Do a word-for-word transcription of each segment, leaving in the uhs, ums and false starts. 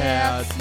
Herzlich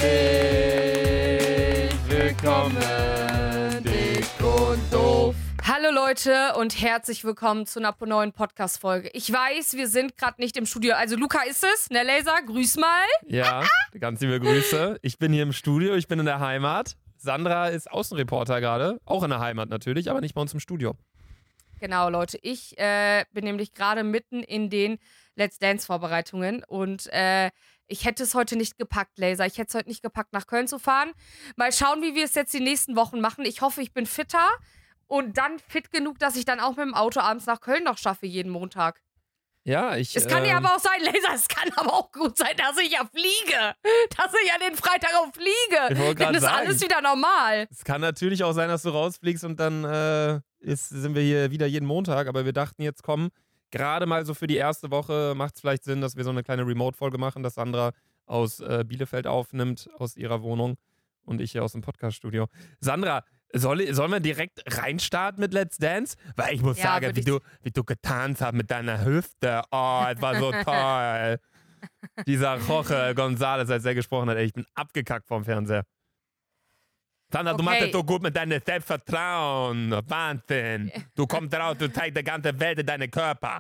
willkommen, dick und doof. Hallo Leute und herzlich willkommen zu einer neuen Podcast-Folge. Ich weiß, wir sind gerade nicht im Studio. Also Luca ist es, ne Laser? Grüß mal. Ja, ganz liebe Grüße. Ich bin hier im Studio, ich bin in der Heimat. Sandra ist Außenreporter gerade, auch in der Heimat natürlich, aber nicht bei uns im Studio. Genau, Leute. Ich äh, bin nämlich gerade mitten in den Let's Dance-Vorbereitungen und äh, ich hätte es heute nicht gepackt, Laser. Ich hätte es heute nicht gepackt, nach Köln zu fahren. Mal schauen, wie wir es jetzt die nächsten Wochen machen. Ich hoffe, ich bin fitter und dann fit genug, dass ich dann auch mit dem Auto abends nach Köln noch schaffe, jeden Montag. Ja, ich... Es kann ähm, ja aber auch sein, Laser, es kann aber auch gut sein, dass ich ja fliege. Dass ich ja den Freitag auch fliege. Ich wollte Dann gerade ist sagen. alles wieder normal. Es kann natürlich auch sein, dass du rausfliegst und dann äh, ist, sind wir hier wieder jeden Montag. Aber wir dachten jetzt, komm, gerade mal so für die erste Woche macht es vielleicht Sinn, dass wir so eine kleine Remote-Folge machen, dass Sandra aus äh, Bielefeld aufnimmt, aus ihrer Wohnung und ich hier aus dem Podcast-Studio. Sandra, soll, sollen wir direkt reinstarten mit Let's Dance? Weil ich muss Ja, sagen, würd wie ich- du, wie du getanzt hast mit deiner Hüfte. Oh, es war so toll. Dieser Jorge González, als er gesprochen hat, ey, ich bin abgekackt vom Fernseher. Sandra, du Okay. machst das so gut mit deinem Selbstvertrauen. Wahnsinn. Du kommst raus, du zeigst der ganzen Welt deinen Körper.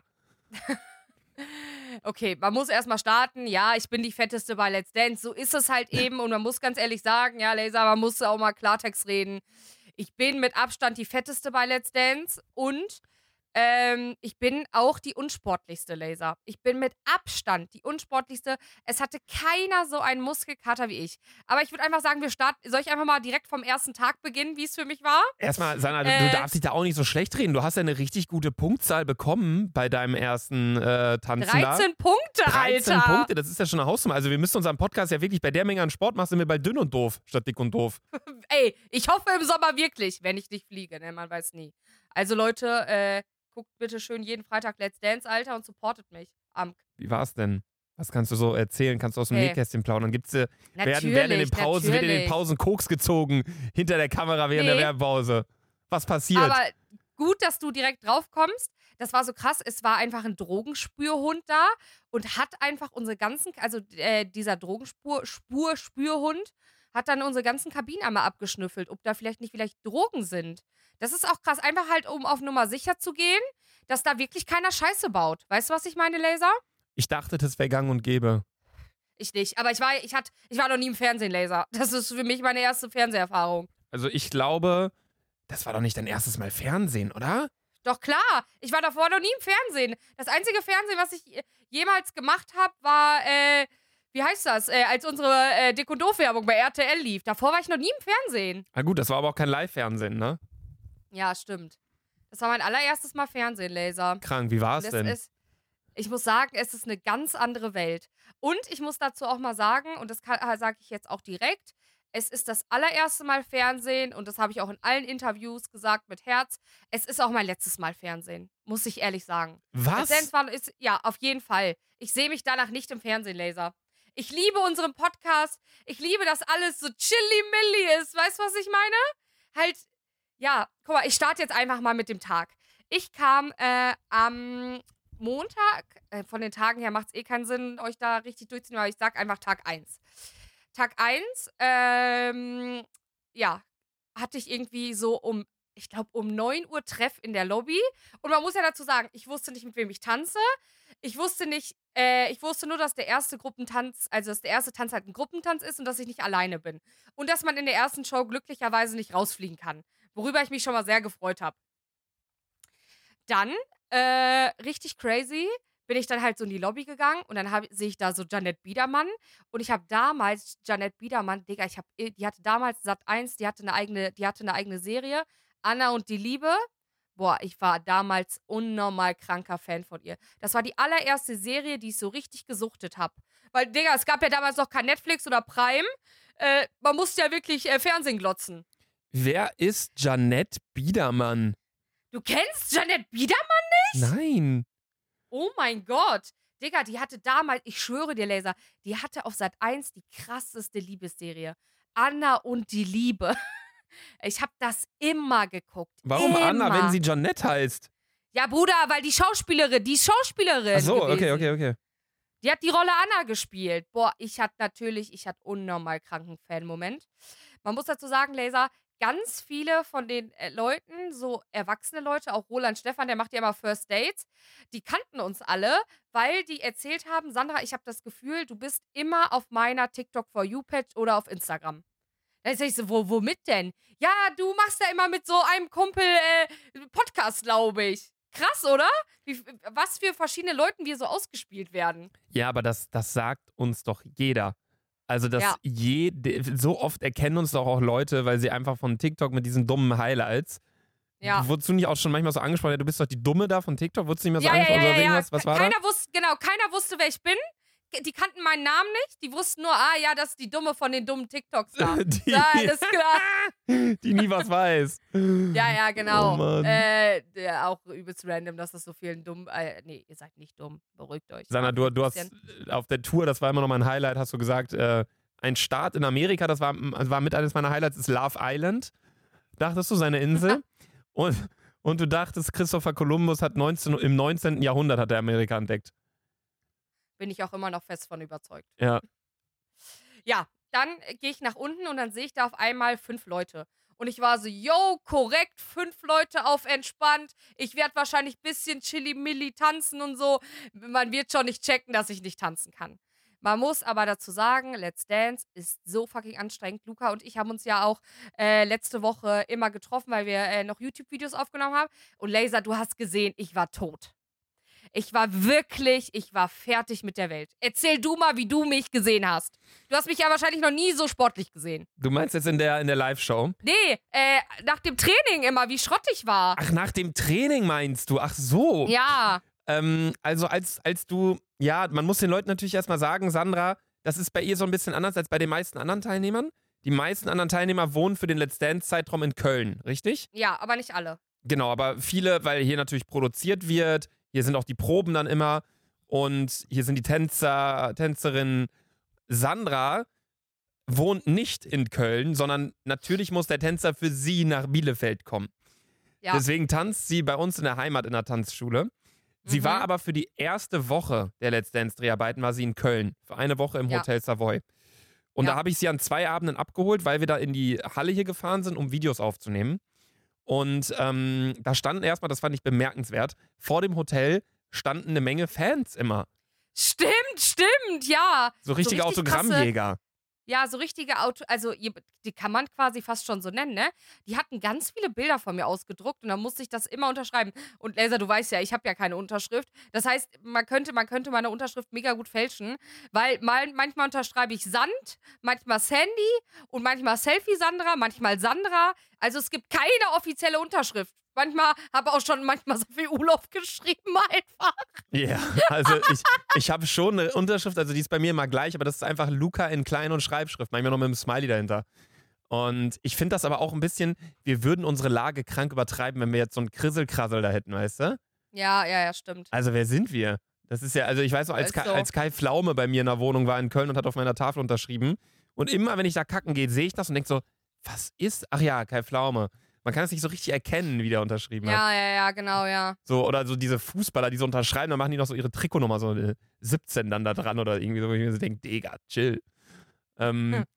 Okay, man muss erstmal starten. Ja, ich bin die Fetteste bei Let's Dance. So ist es halt eben. Und man muss ganz ehrlich sagen, ja, Laser, man muss auch mal Klartext reden. Ich bin mit Abstand die Fetteste bei Let's Dance. Und ähm, ich bin auch die unsportlichste, Laser. Ich bin mit Abstand die unsportlichste. Es hatte keiner so einen Muskelkater wie ich. Aber ich würde einfach sagen, wir starten. Soll ich einfach mal direkt vom ersten Tag beginnen, wie es für mich war? Erstmal, Sandra, du, Äh. du darfst dich da auch nicht so schlecht reden. Du hast ja eine richtig gute Punktzahl bekommen bei deinem ersten äh, Tanzen da. dreizehn Punkte, dreizehn Alter. Punkte, das ist ja schon eine Hausnummer. Also wir müssen unseren Podcast ja wirklich bei der Menge an Sport machen, sind wir bald dünn und doof statt dick und doof. Ey, ich hoffe im Sommer wirklich, wenn ich nicht fliege, ne? Man weiß nie. Also Leute, äh, guckt bitte schön jeden Freitag Let's Dance, Alter, und supportet mich. Am Wie war's denn? Was kannst du so erzählen? Kannst du aus dem Hey. Nähkästchen plaudern? Gibt's, äh, Natürlich, werden, werden in den Pausen, wird in den natürlich. Pausen Koks gezogen hinter der Kamera während Nee. der Werbepause? Was passiert? Aber gut, dass du direkt drauf kommst. Das war so krass. Es war einfach ein Drogenspürhund da und hat einfach unsere ganzen, also äh, dieser Drogenspur-Spürhund hat dann unsere ganzen Kabinen einmal abgeschnüffelt, ob da vielleicht nicht vielleicht Drogen sind. Das ist auch krass. Einfach halt, um auf Nummer sicher zu gehen, dass da wirklich keiner Scheiße baut. Weißt du, was ich meine, Laser? Ich dachte, das wäre gang und gäbe. Ich nicht. Aber ich war, ich, hat, ich war noch nie im Fernsehen, Laser. Das ist für mich meine erste Fernseherfahrung. Also ich glaube, das war doch nicht dein erstes Mal Fernsehen, oder? Doch klar, ich war davor noch nie im Fernsehen. Das einzige Fernsehen, was ich äh, jemals gemacht habe, war, äh, wie heißt das, äh, als unsere äh, Dick- und Doof-Werbung bei R T L lief. Davor war ich noch nie im Fernsehen. Na gut, das war aber auch kein Live-Fernsehen, ne? Ja, stimmt. Das war mein allererstes Mal Fernsehen, Laser. Krank, wie war es Das denn? ist, ich muss sagen, es ist eine ganz andere Welt. Und ich muss dazu auch mal sagen, und das sage ich jetzt auch direkt, es ist das allererste Mal Fernsehen und das habe ich auch in allen Interviews gesagt mit Herz. Es ist auch mein letztes Mal Fernsehen, muss ich ehrlich sagen. Was? Let's Dance war, ist, ja, auf jeden Fall. Ich sehe mich danach nicht im Fernsehen, Laser. Ich liebe unseren Podcast. Ich liebe, dass alles so chilly-milly ist. Weißt du, was ich meine? Halt, ja, guck mal, ich starte jetzt einfach mal mit dem Tag. Ich kam äh, am Montag, äh, von den Tagen her macht es eh keinen Sinn, euch da richtig durchzunehmen, aber ich sag einfach Tag eins. Tag eins, ähm, ja, hatte ich irgendwie so um, ich glaube um neun Uhr Treff in der Lobby. Und man muss ja dazu sagen, ich wusste nicht, mit wem ich tanze. Ich wusste nicht, äh, ich wusste nur, dass der erste Gruppentanz, also dass der erste Tanz halt ein Gruppentanz ist und dass ich nicht alleine bin. Und dass man in der ersten Show glücklicherweise nicht rausfliegen kann. Worüber ich mich schon mal sehr gefreut habe. Dann, äh, richtig crazy, bin ich dann halt so in die Lobby gegangen und dann sehe ich da so Janette Biedermann und ich habe damals Janette Biedermann, Digga, ich habe, die hatte damals Sat eins, die hatte eine eigene, die hatte eine eigene Serie, Anna und die Liebe. Boah, ich war damals unnormal kranker Fan von ihr. Das war die allererste Serie, die ich so richtig gesuchtet habe. Weil, Digga, es gab ja damals noch kein Netflix oder Prime. Äh, man musste ja wirklich äh, Fernsehen glotzen. Wer ist Janette Biedermann? Du kennst Janette Biedermann? Nein. Oh mein Gott. Digga, die hatte damals, ich schwöre dir, Laser, die hatte auf Sat eins die krasseste Liebesserie. Anna und die Liebe. Ich hab das immer geguckt. Warum immer. Anna, wenn sie Janette heißt? Ja, Bruder, weil die Schauspielerin, die Schauspielerin. Ach so, gewesen. okay, okay, okay. Die hat die Rolle Anna gespielt. Boah, ich hatte natürlich, ich hatte unnormal kranken Fan-Moment. Man muss dazu sagen, Laser, ganz viele von den äh, Leuten, so erwachsene Leute, auch Roland Stephan, der macht ja immer First Dates, die kannten uns alle, weil die erzählt haben, Sandra, ich habe das Gefühl, du bist immer auf meiner TikTok For You-Page oder auf Instagram. Da sag ich so, wo, womit denn? Ja, du machst ja immer mit so einem Kumpel äh, Podcast, glaube ich. Krass, oder? Wie, was für verschiedene Leuten wir so ausgespielt werden. Ja, aber das, das sagt uns doch jeder. Also, dass Ja. jede, so oft erkennen uns doch auch Leute, weil sie einfach von TikTok mit diesen dummen Highlights. Ja. Wurdest du nicht auch schon manchmal so angesprochen, ja, du bist doch die Dumme da von TikTok? Wurdest du nicht mehr so Ja, ja, angesprochen ja, oder ja, ja. irgendwas? Was war keiner da? wusste, genau, keiner wusste, wer ich bin. Die kannten meinen Namen nicht. Die wussten nur, ah ja, das ist die Dumme von den dummen TikToks da. Die, Ja, alles klar. die nie was weiß. Ja, ja, genau. Oh Mann. äh, ja, auch übelst random, dass das so vielen dumm. Äh, nee, ihr seid nicht dumm. Beruhigt euch. Sandra, du, du hast auf der Tour, das war immer noch mein Highlight, hast du gesagt, äh, ein Staat in Amerika, das war, war mit eines meiner Highlights, ist Love Island. Dachtest du, seine Insel? und, und du dachtest, Christopher Columbus hat neunzehn, im neunzehnten Jahrhundert hat er Amerika entdeckt. Bin ich auch immer noch fest von überzeugt. Ja. Ja, dann äh, gehe ich nach unten und dann sehe ich da auf einmal fünf Leute. Und ich war so, yo, korrekt, fünf Leute auf entspannt. Ich werde wahrscheinlich ein bisschen Chili-Milli tanzen und so. Man wird schon nicht checken, dass ich nicht tanzen kann. Man muss aber dazu sagen, Let's Dance ist so fucking anstrengend. Luca und ich haben uns ja auch äh, letzte Woche immer getroffen, weil wir äh, noch YouTube-Videos aufgenommen haben. Und Laser, du hast gesehen, ich war tot. Ich war wirklich, ich war fertig mit der Welt. Erzähl du mal, wie du mich gesehen hast. Du hast mich ja wahrscheinlich noch nie so sportlich gesehen. Du meinst jetzt in der, in der Live-Show? Nee, äh, nach dem Training immer, wie schrottig war. Ach, nach dem Training meinst du? Ach so. Ja. Ähm, also als, als du, ja, man muss den Leuten natürlich erstmal sagen, Sandra, das ist bei ihr so ein bisschen anders als bei den meisten anderen Teilnehmern. Die meisten anderen Teilnehmer wohnen für den Let's Dance-Zeitraum in Köln, richtig? Ja, aber nicht alle. Genau, aber viele, weil hier natürlich produziert wird, hier sind auch die Proben dann immer und hier sind die Tänzer, Tänzerinnen. Sandra wohnt nicht in Köln, sondern natürlich muss der Tänzer für sie nach Bielefeld kommen. Ja. Deswegen tanzt sie bei uns in der Heimat in der Tanzschule. Sie Mhm. war aber für die erste Woche der Let's Dance-Dreharbeiten war sie in Köln. Für eine Woche im Ja. Hotel Savoy. Und Ja. da habe ich sie an zwei Abenden abgeholt, weil wir da in die Halle hier gefahren sind, um Videos aufzunehmen. Und ähm, da standen erstmal, das fand ich bemerkenswert, vor dem Hotel standen eine Menge Fans immer. Stimmt, stimmt, ja. So richtige richtig Autogrammjäger. Ja, so richtige Auto, also ihr- die kann man quasi fast schon so nennen, ne? Die hatten ganz viele Bilder von mir ausgedruckt und dann musste ich das immer unterschreiben. Und Laser, du weißt ja, ich habe ja keine Unterschrift. Das heißt, man könnte, man könnte meine Unterschrift mega gut fälschen, weil mal, manchmal unterschreibe ich Sand, manchmal Sandy und manchmal Selfie Sandra, manchmal Sandra. Also es gibt keine offizielle Unterschrift. Manchmal habe auch schon manchmal so viel Urlaub geschrieben einfach. Ja, also ich, ich habe schon eine Unterschrift, also die ist bei mir immer gleich, aber das ist einfach Luca in Klein- und Schreibschrift, manchmal noch mit einem Smiley dahinter. Und ich finde das aber auch ein bisschen, wir würden unsere Lage krank übertreiben, wenn wir jetzt so einen Krisselkrassel da hätten, weißt du? Ja, ja, ja, stimmt. Also wer sind wir? Das ist ja, also ich weiß noch, als, Ist Kai, so. als Kai Pflaume bei mir in der Wohnung war in Köln und hat auf meiner Tafel unterschrieben. Und immer, wenn ich da kacken gehe, sehe ich das und denke so, was ist? Ach ja, Kai Pflaume. Man kann es nicht so richtig erkennen, wie der unterschrieben hat. Ja, ja, ja, genau, ja. So, oder so diese Fußballer, die so unterschreiben, dann machen die noch so ihre Trikotnummer, so eine siebzehn dann da dran oder irgendwie so, wo ich mir so denke, Digga, chill. Ähm, Hm.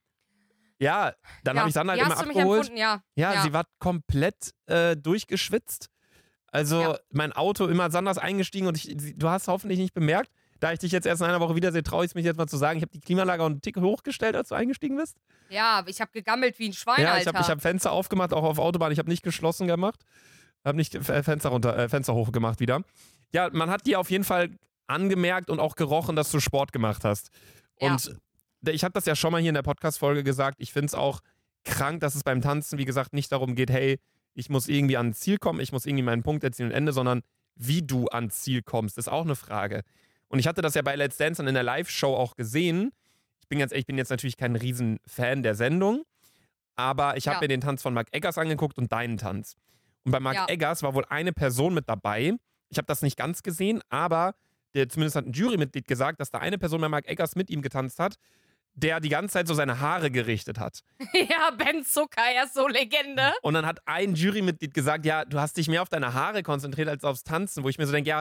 Ja, dann ja. habe ich Sandra Wie halt hast immer du mich abgeholt. empfunden? Ja. Ja, Ja. sie war komplett äh, durchgeschwitzt. Also Ja. mein Auto immer Sanders eingestiegen und ich, sie, du hast hoffentlich nicht bemerkt, da ich dich jetzt erst in einer Woche wiedersehe, traue ich es mich jetzt mal zu sagen, ich habe die Klimaanlage auch einen Tick hochgestellt, als du eingestiegen bist. Ja, ich habe gegammelt wie ein Schwein, Ja, ich Alter. habe ich hab Fenster aufgemacht, auch auf Autobahn. Ich habe nicht geschlossen gemacht. Habe nicht äh, Fenster, runter, äh, Fenster hochgemacht wieder. Ja, man hat dir auf jeden Fall angemerkt und auch gerochen, dass du Sport gemacht hast. Ja. Und ich habe das ja schon mal hier in der Podcast-Folge gesagt. Ich finde es auch krank, dass es beim Tanzen, wie gesagt, nicht darum geht, hey, ich muss irgendwie ans Ziel kommen, ich muss irgendwie meinen Punkt erzielen und Ende, sondern wie du ans Ziel kommst, ist auch eine Frage. Und ich hatte das ja bei Let's Dance und in der Live-Show auch gesehen. Ich bin ganz ehrlich, ich bin jetzt natürlich kein Riesenfan der Sendung, aber ich habe Ja. mir den Tanz von Marc Eggers angeguckt und deinen Tanz. Und bei Marc Ja. Eggers war wohl eine Person mit dabei. Ich habe das nicht ganz gesehen, aber der, zumindest hat ein Jurymitglied gesagt, dass da eine Person bei Marc Eggers mit ihm getanzt hat, der die ganze Zeit so seine Haare gerichtet hat. Ja, Ben Zucker, er ist so Legende. Und dann hat ein Jurymitglied gesagt, ja, du hast dich mehr auf deine Haare konzentriert als aufs Tanzen, wo ich mir so denke, ja,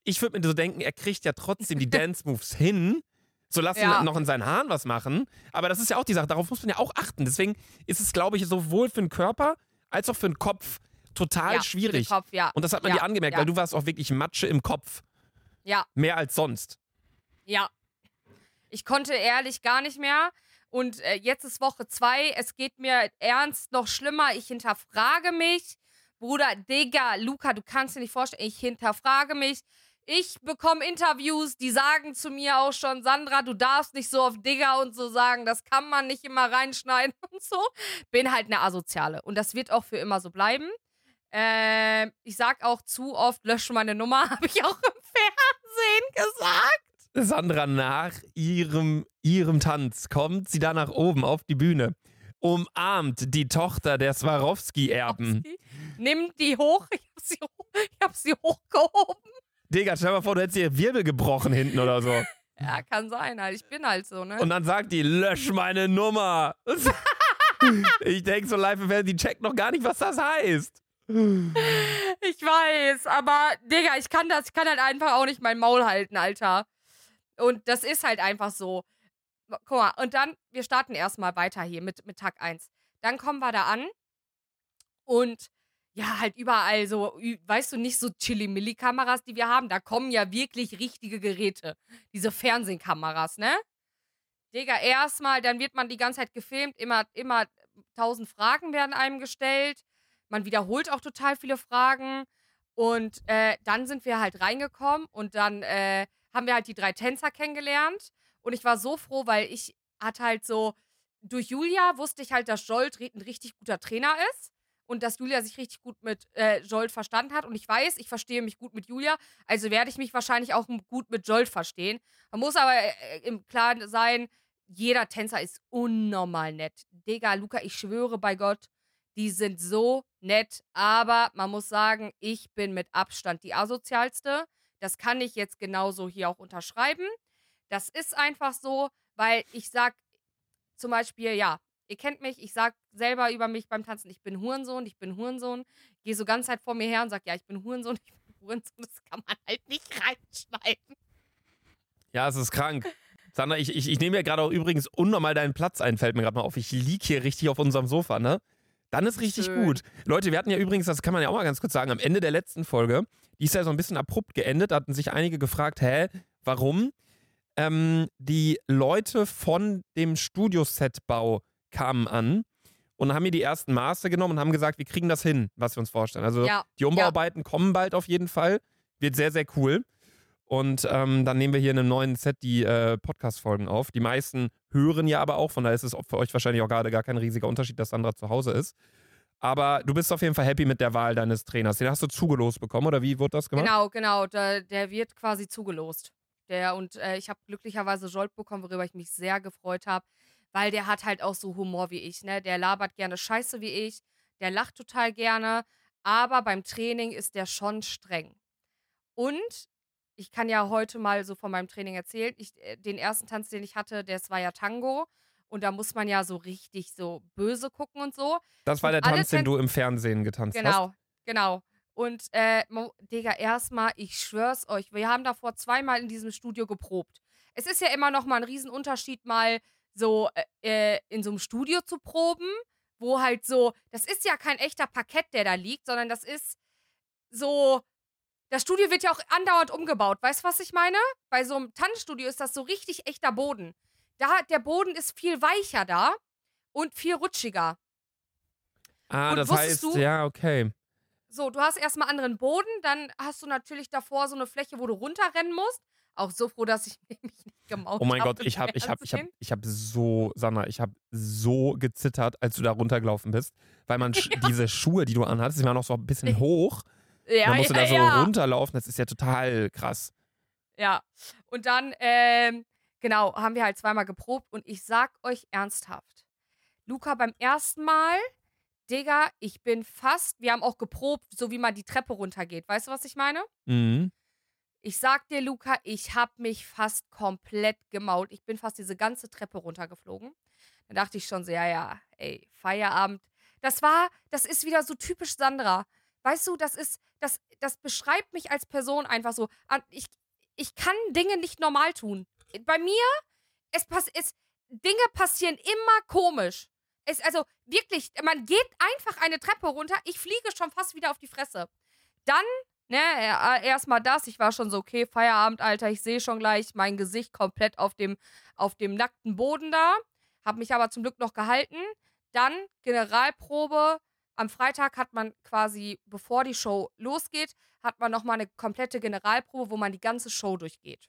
ich würde mir so denken, er kriegt ja trotzdem die Dance-Moves hin. So lass Ja. ihn noch in seinen Haaren was machen. Aber das ist ja auch die Sache, darauf muss man ja auch achten. Deswegen ist es, glaube ich, sowohl für den Körper als auch für den Kopf total ja, schwierig. Kopf, ja. Und das hat man ja, dir angemerkt, ja. weil du warst auch wirklich Matsche im Kopf. Ja, Mehr als sonst. ja. Ich konnte ehrlich gar nicht mehr. Und äh, jetzt ist Woche zwei. Es geht mir ernst noch schlimmer. Ich hinterfrage mich. Bruder, Digga, Luca, du kannst dir nicht vorstellen, ich hinterfrage mich. Ich bekomme Interviews, die sagen zu mir auch schon, Sandra, du darfst nicht so auf Digga und so sagen, das kann man nicht immer reinschneiden und so. Bin halt eine Asoziale und das wird auch für immer so bleiben. Ähm, ich sag auch zu oft, lösche meine Nummer, habe ich auch im Fernsehen gesagt. Sandra, nach ihrem, ihrem Tanz kommt sie da nach oben auf die Bühne, umarmt die Tochter der Swarovski-Erben. Nimmt die hoch, ich hab sie, hoch, ich hab sie hochgehoben. Digga, stell dir mal vor, du hättest ihr Wirbel gebrochen hinten oder so. Ja, kann sein, halt. Ich bin halt so, ne? Und dann sagt die, lösch meine Nummer. Ich denk so live im Fernsehen, die checkt noch gar nicht, was das heißt. Ich weiß, aber Digga, ich kann das, ich kann halt einfach auch nicht mein Maul halten, Alter. Und das ist halt einfach so. Guck mal, und dann, wir starten erstmal weiter hier mit, mit Tag eins. Dann kommen wir da an und ja, halt überall so, ü- weißt du, nicht so Chili-Milli-Kameras, die wir haben. Da kommen ja wirklich richtige Geräte. Diese Fernsehkameras, ne? Digga, erstmal, dann wird man die ganze Zeit gefilmt, immer, immer tausend Fragen werden einem gestellt. Man wiederholt auch total viele Fragen. Und äh, dann sind wir halt reingekommen und dann äh, haben wir halt die drei Tänzer kennengelernt. Und ich war so froh, weil ich hatte halt so, durch Julia wusste ich halt, dass Jolt ri- ein richtig guter Trainer ist. Und dass Julia sich richtig gut mit äh, Jolt verstanden hat. Und ich weiß, ich verstehe mich gut mit Julia. Also werde ich mich wahrscheinlich auch m- gut mit Jolt verstehen. Man muss aber äh, im Klaren sein, jeder Tänzer ist unnormal nett. Digga, Luca, ich schwöre bei Gott, die sind so nett. Aber man muss sagen, ich bin mit Abstand die asozialste. Das kann ich jetzt genauso hier auch unterschreiben. Das ist einfach so, weil ich sag zum Beispiel, ja, ihr kennt mich, ich sag selber über mich beim Tanzen, ich bin Hurensohn, ich bin Hurensohn. Gehe so ganz Zeit vor mir her und sag, ja, ich bin Hurensohn, ich bin Hurensohn. Das kann man halt nicht reinschneiden. Ja, es ist krank. Sandra, ich, ich, ich nehme ja gerade auch übrigens unnormal deinen Platz ein, fällt mir gerade mal auf. Ich lieg hier richtig auf unserem Sofa, ne? Dann ist richtig Schön. gut. Leute, wir hatten ja übrigens, das kann man ja auch mal ganz kurz sagen, am Ende der letzten Folge, die ist ja so ein bisschen abrupt geendet, da hatten sich einige gefragt, hä, warum? Ähm, die Leute von dem Studiosetbau kamen an und haben mir die ersten Maße genommen und haben gesagt, wir kriegen das hin, was wir uns vorstellen. Also Ja, die Umbauarbeiten kommen bald auf jeden Fall. Wird sehr, sehr cool. Und ähm, dann nehmen wir hier in einem neuen Set die äh, Podcast-Folgen auf. Die meisten hören ja aber auch, von daher ist es für euch wahrscheinlich auch gerade gar kein riesiger Unterschied, dass Sandra zu Hause ist. Aber du bist auf jeden Fall happy mit der Wahl deines Trainers. Den hast du zugelost bekommen, oder wie wurde das gemacht? Genau, genau. Der, der wird quasi zugelost. Der, und äh, ich habe glücklicherweise Jolt bekommen, worüber ich mich sehr gefreut habe, weil der hat halt auch so Humor wie ich, ne? Der labert gerne Scheiße wie ich, der lacht total gerne, aber beim Training ist der schon streng. Und ich kann ja heute mal so von meinem Training erzählen. Ich, äh, den ersten Tanz, den ich hatte, das war ja Tango. Und da muss man ja so richtig so böse gucken und so. Das war Und der alle Tanz, den Tän- du im Fernsehen getanzt hast. Genau, genau. Und, äh, Mo- Digga, erstmal, ich schwör's euch, wir haben davor zweimal in diesem Studio geprobt. Es ist ja immer noch mal ein Riesenunterschied, mal so äh, äh, in so einem Studio zu proben, wo halt so, das ist ja kein echter Parkett, der da liegt, sondern das ist so, das Studio wird ja auch andauernd umgebaut. Weißt du, was ich meine? Bei so einem Tanzstudio ist das so richtig echter Boden. Da, der Boden ist viel weicher da und viel rutschiger. Ah, Und das wusstest heißt, du- ja, okay. So, du hast erstmal anderen Boden, dann hast du natürlich davor so eine Fläche, wo du runterrennen musst. Auch so froh, dass ich mich nicht gemaut habe. Oh mein Gott, ich habe ich hab, ich hab, ich hab so, Sandra, ich habe so gezittert, als du da runtergelaufen bist. Weil man sch- diese Schuhe, die du anhattest, die waren noch so ein bisschen hoch. Ja, Man musste ja, da so ja. runterlaufen, das ist ja total krass. Ja. Und dann, ähm, genau, haben wir halt zweimal geprobt und ich sag euch ernsthaft, Luca, beim ersten Mal, Digga, ich bin fast, wir haben auch geprobt, so wie man die Treppe runtergeht. Weißt du, was ich meine? Mhm. Ich sag dir, Luca, ich hab mich fast komplett gemault. Ich bin fast diese ganze Treppe runtergeflogen. Da dachte ich schon so, ja, ja, ey, Feierabend. Das war, das ist wieder so typisch Sandra. weißt du, das ist, das, das beschreibt mich als Person einfach so. Ich, ich kann Dinge nicht normal tun. Bei mir, es pass, es, Dinge passieren immer komisch. Es, also wirklich, man geht einfach eine Treppe runter, ich fliege schon fast wieder auf die Fresse. Dann, ne, erstmal das, ich war schon so, okay, Feierabend, Alter, ich sehe schon gleich mein Gesicht komplett auf dem, auf dem nackten Boden da, hab mich aber zum Glück noch gehalten. Dann Generalprobe. Am Freitag hat man quasi, bevor die Show losgeht, hat man nochmal eine komplette Generalprobe, wo man die ganze Show durchgeht.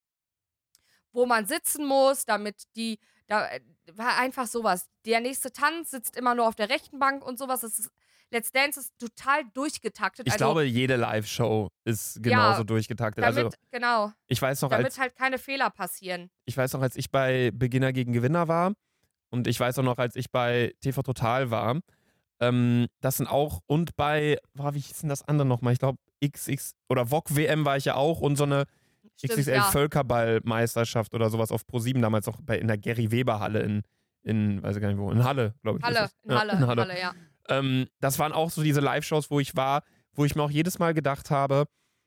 Wo man sitzen muss, damit die, da war einfach sowas. Der nächste Tanz sitzt immer nur auf der rechten Bank und sowas. Das ist, Let's Dance ist total durchgetaktet. Ich also, glaube, jede Live-Show ist genauso ja, durchgetaktet. Damit, also, genau. Ich weiß noch, damit als, halt keine Fehler passieren. Ich weiß noch, als ich bei Beginner gegen Gewinner war und ich weiß auch noch, als ich bei T V Total war, ähm, das sind auch, und bei, boah, wie hieß denn das andere nochmal? Ich glaube, X X oder V O G W M war ich ja auch und so eine Stimmt, X X L ja. Völkerball-Meisterschaft oder sowas auf ProSieben, damals auch bei, in der Gary-Weber-Halle in, in, weiß ich gar nicht wo, in Halle, glaube ich. Halle, ist in ja, Halle, in Halle, Halle, ja. Ähm, das waren auch so diese Live-Shows, wo ich war, wo ich mir auch jedes Mal gedacht habe,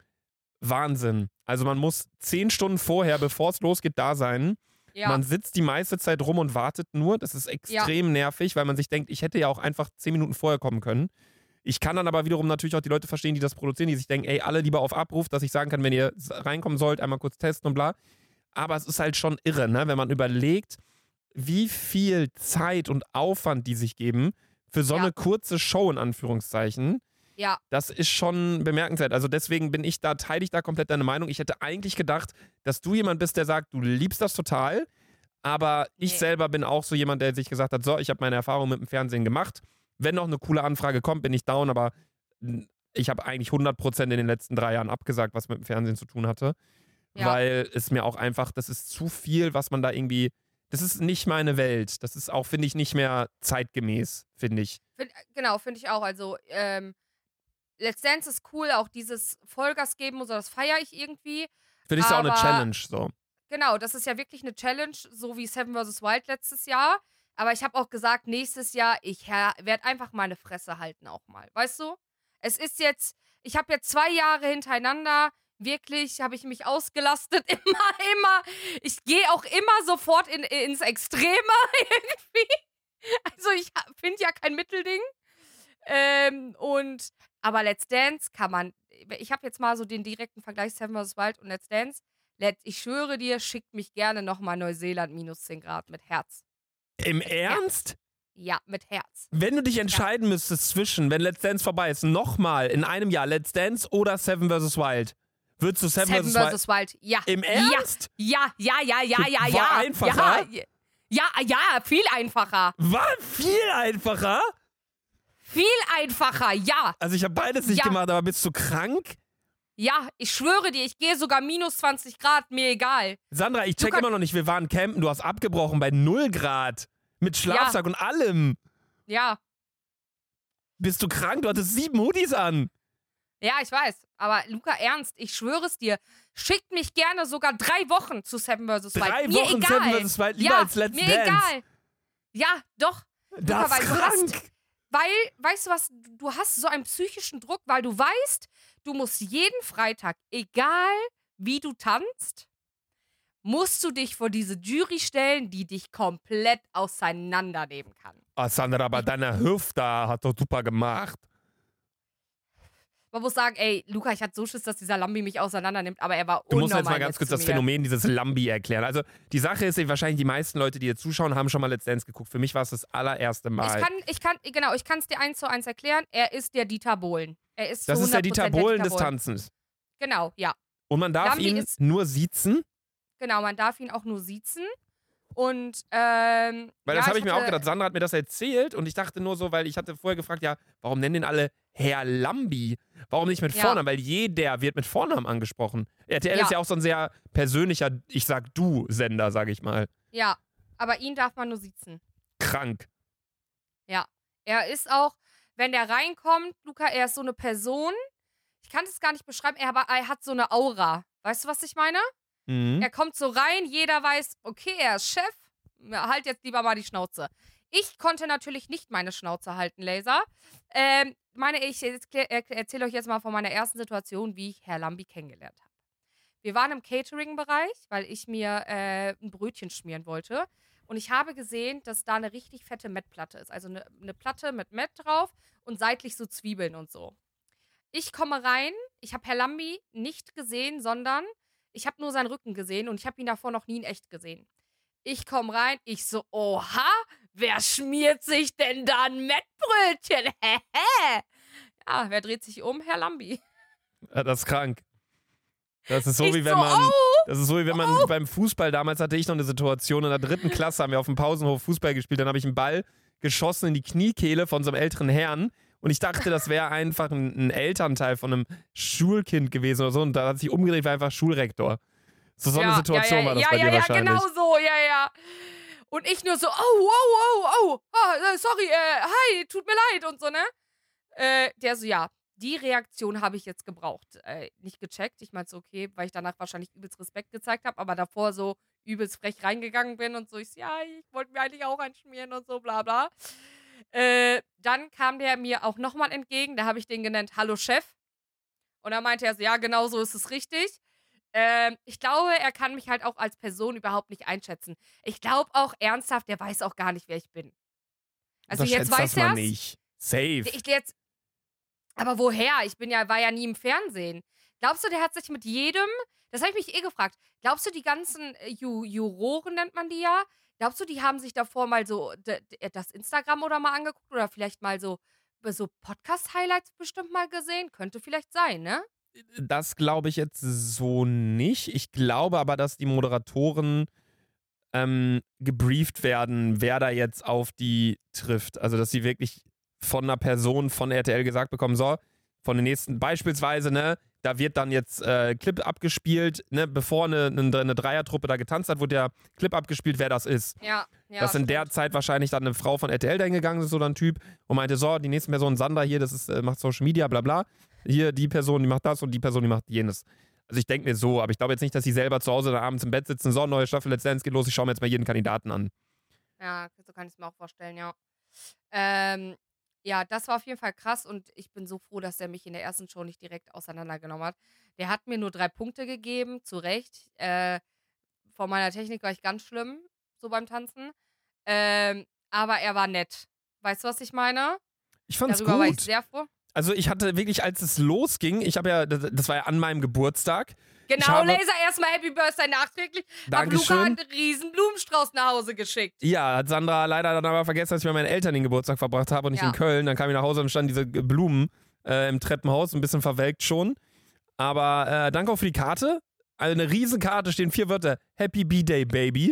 Wahnsinn. Also man muss zehn Stunden vorher, bevor es losgeht, da sein. Ja. Man sitzt die meiste Zeit rum und wartet nur. Das ist extrem ja. nervig, weil man sich denkt, ich hätte ja auch einfach zehn Minuten vorher kommen können. Ich kann dann aber wiederum natürlich auch die Leute verstehen, die das produzieren, die sich denken, ey, alle lieber auf Abruf, dass ich sagen kann, wenn ihr reinkommen sollt, einmal kurz testen und bla. Aber es ist halt schon irre, ne? Wenn man überlegt, wie viel Zeit und Aufwand die sich geben für so ja. eine kurze Show in Anführungszeichen. Ja. Das ist schon bemerkenswert. Also deswegen bin ich da, teile ich da komplett deine Meinung. Ich hätte eigentlich gedacht, dass du jemand bist, der sagt, du liebst das total. Aber ich nee. selber bin auch so jemand, der sich gesagt hat, so, ich habe meine Erfahrung mit dem Fernsehen gemacht. Wenn noch eine coole Anfrage kommt, bin ich down. Aber ich habe eigentlich hundert Prozent in den letzten drei Jahren abgesagt, was mit dem Fernsehen zu tun hatte. Ja. Weil es mir auch einfach, das ist zu viel, was man da irgendwie, das ist nicht meine Welt. Das ist auch, finde ich, nicht mehr zeitgemäß, finde ich. Find, genau, finde ich auch. Also, ähm, Let's Dance ist cool, auch dieses Vollgas geben und so, das feiere ich irgendwie. Finde ich es auch eine Challenge, so. Genau, das ist ja wirklich eine Challenge, so wie Seven versus. Wild letztes Jahr. Aber ich habe auch gesagt, nächstes Jahr, ich werde einfach meine Fresse halten auch mal. Weißt du? Es ist jetzt, ich habe jetzt zwei Jahre hintereinander, wirklich habe ich mich ausgelastet, immer, immer. Ich gehe auch immer sofort in, ins Extreme irgendwie. Also ich finde ja kein Mittelding. Ähm, und aber Let's Dance kann man, ich habe jetzt mal so den direkten Vergleich Seven versus. Wild und Let's Dance. Let, ich schwöre dir, schickt mich gerne nochmal Neuseeland minus zehn Grad mit Herz. Im mit Ernst? Herz. Ja, mit Herz. Wenn du dich entscheiden ja. müsstest zwischen, wenn Let's Dance vorbei ist, nochmal in einem Jahr Let's Dance oder Seven versus. Wild, würdest du Seven, Seven versus. Wild? Ja. Im Ernst? Ja, ja, ja, ja, ja, ja. War einfacher? Ja, ja, ja, viel einfacher. War viel einfacher? Viel einfacher, ja. Also ich habe beides nicht ja. gemacht, aber bist du krank? Ja, ich schwöre dir, ich gehe sogar minus zwanzig Grad, mir egal. Sandra, ich check immer noch nicht, wir waren campen, du hast abgebrochen bei null Grad. Mit Schlafsack ja. und allem. Ja. Bist du krank? Du hattest sieben Hoodies an. Ja, ich weiß. Aber Luca, ernst, ich schwöre es dir, schickt mich gerne sogar drei Wochen zu Seven versus. Wild. Drei mir Wochen egal. Seven versus. Wild, lieber ja, als Let's mir Dance. egal. Ja, doch. Das Luca, weil ist du krank. hast, weil, weißt du was, du hast so einen psychischen Druck, weil du weißt, du musst jeden Freitag, egal wie du tanzt, musst du dich vor diese Jury stellen, die dich komplett auseinandernehmen kann. Oh, Sandra, aber deine Hüfte hat doch super gemacht. Man muss sagen, ey, Luca, ich hatte so Schiss, dass dieser Lambi mich auseinandernimmt, aber er war Du unnormal musst jetzt mal ganz kurz das mir. Phänomen dieses Lambi erklären. Also die Sache ist, wahrscheinlich die meisten Leute, die hier zuschauen, haben schon mal Let's Dance geguckt. Für mich war es das allererste Mal. Ich kann, ich kann, genau, ich kann es dir eins zu eins erklären. Er ist der Dieter Bohlen. Er ist das ist der Dieter Bohlen der Dieter des Tanzens. Genau, ja. Und man darf Lambi ihn ist, nur siezen? Genau, man darf ihn auch nur siezen. Und, ähm. Weil ja, das habe ich ich mir hatte, auch gedacht. Sandra hat mir das erzählt und ich dachte nur so, weil ich hatte vorher gefragt, ja, warum nennen den alle Herr Lambi? Warum nicht mit ja. Vornamen? Weil jeder wird mit Vornamen angesprochen. R T L ja. ist ja auch so ein sehr persönlicher, ich sag du Sender, sag ich mal. Ja, aber ihn darf man nur siezen. Krank. Ja. Er ist auch, wenn der reinkommt, Luca, er ist so eine Person, ich kann es gar nicht beschreiben, er, er hat so eine Aura. Weißt du, was ich meine? Mhm. Er kommt so rein, jeder weiß, okay, er ist Chef, halt jetzt lieber mal die Schnauze. Ich konnte natürlich nicht meine Schnauze halten, Laser. Ähm, meine, ich erzähle euch jetzt mal von meiner ersten Situation, wie ich Herr Lambi kennengelernt habe. Wir waren im Catering-Bereich, weil ich mir äh, ein Brötchen schmieren wollte. Und ich habe gesehen, dass da eine richtig fette Mettplatte ist. Also eine, eine Platte mit Mett drauf und seitlich so Zwiebeln und so. Ich komme rein, ich habe Herr Lambi nicht gesehen, sondern ich habe nur seinen Rücken gesehen und ich habe ihn davor noch nie in echt gesehen. Ich komme rein, ich so, oha, wer schmiert sich denn da ein Mettbrötchen? Hehe. Ja, wer dreht sich um? Herr Lambi. Ja, das ist krank. Das ist so, Ich wie wenn so, man, oh, das ist so, wie wenn man oh. beim Fußball, damals hatte ich noch eine Situation, in der dritten Klasse haben wir auf dem Pausenhof Fußball gespielt, dann habe ich einen Ball geschossen in die Kniekehle von so einem älteren Herrn und ich dachte, das wäre einfach ein, ein Elternteil von einem Schulkind gewesen oder so und da hat sich umgedreht, war einfach Schulrektor. So, so ja, eine Situation ja, ja, war das ja, bei ja, dir ja, wahrscheinlich. genau so, ja, ja. Und ich nur so, oh, oh, oh, oh, oh sorry, äh, hi, tut mir leid und so, ne? Äh, der so, ja, die Reaktion habe ich jetzt gebraucht. Äh, nicht gecheckt. Ich meinte so, okay, weil ich danach wahrscheinlich übelst Respekt gezeigt habe, aber davor so übelst frech reingegangen bin und so, ich so, ja, ich wollte mir eigentlich auch einschmieren und so, bla, bla. Äh, dann kam der mir auch nochmal entgegen, da habe ich den genannt, hallo Chef. Und dann meinte er so, ja, genau so ist es richtig. Ähm, ich glaube, er kann mich halt auch als Person überhaupt nicht einschätzen. Ich glaube auch ernsthaft, der weiß auch gar nicht, wer ich bin. Also jetzt weiß das mal er's. nicht. Safe. Ich jetzt. Aber woher? Ich bin ja, war ja nie im Fernsehen. Glaubst du, der hat sich mit jedem. Das habe ich mich eh gefragt. Glaubst du, die ganzen äh, Ju Juroren nennt man die ja? Glaubst du, die haben sich davor mal so das Instagram oder mal angeguckt oder vielleicht mal so, so Podcast-Highlights bestimmt mal gesehen? Könnte vielleicht sein, ne? Das glaube ich jetzt so nicht. Ich glaube aber, dass die Moderatoren ähm, gebrieft werden, wer da jetzt auf die trifft. Also, dass sie wirklich von einer Person von R T L gesagt bekommen, so, von den nächsten, beispielsweise, ne, da wird dann jetzt äh, Clip abgespielt, ne, bevor eine, eine, eine Dreiertruppe da getanzt hat, wurde der Clip abgespielt, wer das ist. Ja, ja. Dass in der Zeit wahrscheinlich dann eine Frau von R T L dahin gegangen ist oder ein Typ und meinte, so, die nächste Person, Sandra hier, das ist, äh, macht Social Media, bla bla. Hier, die Person, die macht das und die Person, die macht jenes. Also ich denke mir so, aber ich glaube jetzt nicht, dass sie selber zu Hause dann abends im Bett sitzen, so, neue Staffel Let's Dance geht los, ich schaue mir jetzt mal jeden Kandidaten an. Ja, so kann ich es mir auch vorstellen, ja. Ähm, ja, das war auf jeden Fall krass und ich bin so froh, dass der mich in der ersten Show nicht direkt auseinandergenommen hat. Der hat mir nur drei Punkte gegeben, zu Recht. Äh, von meiner Technik war ich ganz schlimm, so beim Tanzen. Ähm, aber er war nett. Weißt du, was ich meine? Ich fand's Darüber gut. war ich sehr froh. Also ich hatte wirklich, als es losging, ich habe ja, das war ja an meinem Geburtstag. Genau, habe, Laser, erstmal Happy Birthday nachträglich. Dankeschön. Luca hat einen riesen Blumenstrauß nach Hause geschickt. Ja, hat Sandra leider dann aber vergessen, dass ich bei meinen Eltern den Geburtstag verbracht habe und nicht ja. in Köln. Dann kam ich nach Hause und standen diese Blumen äh, im Treppenhaus, ein bisschen verwelkt schon. Aber äh, danke auch für die Karte. Also eine Riesenkarte, stehen vier Wörter. Happy B-Day, Baby.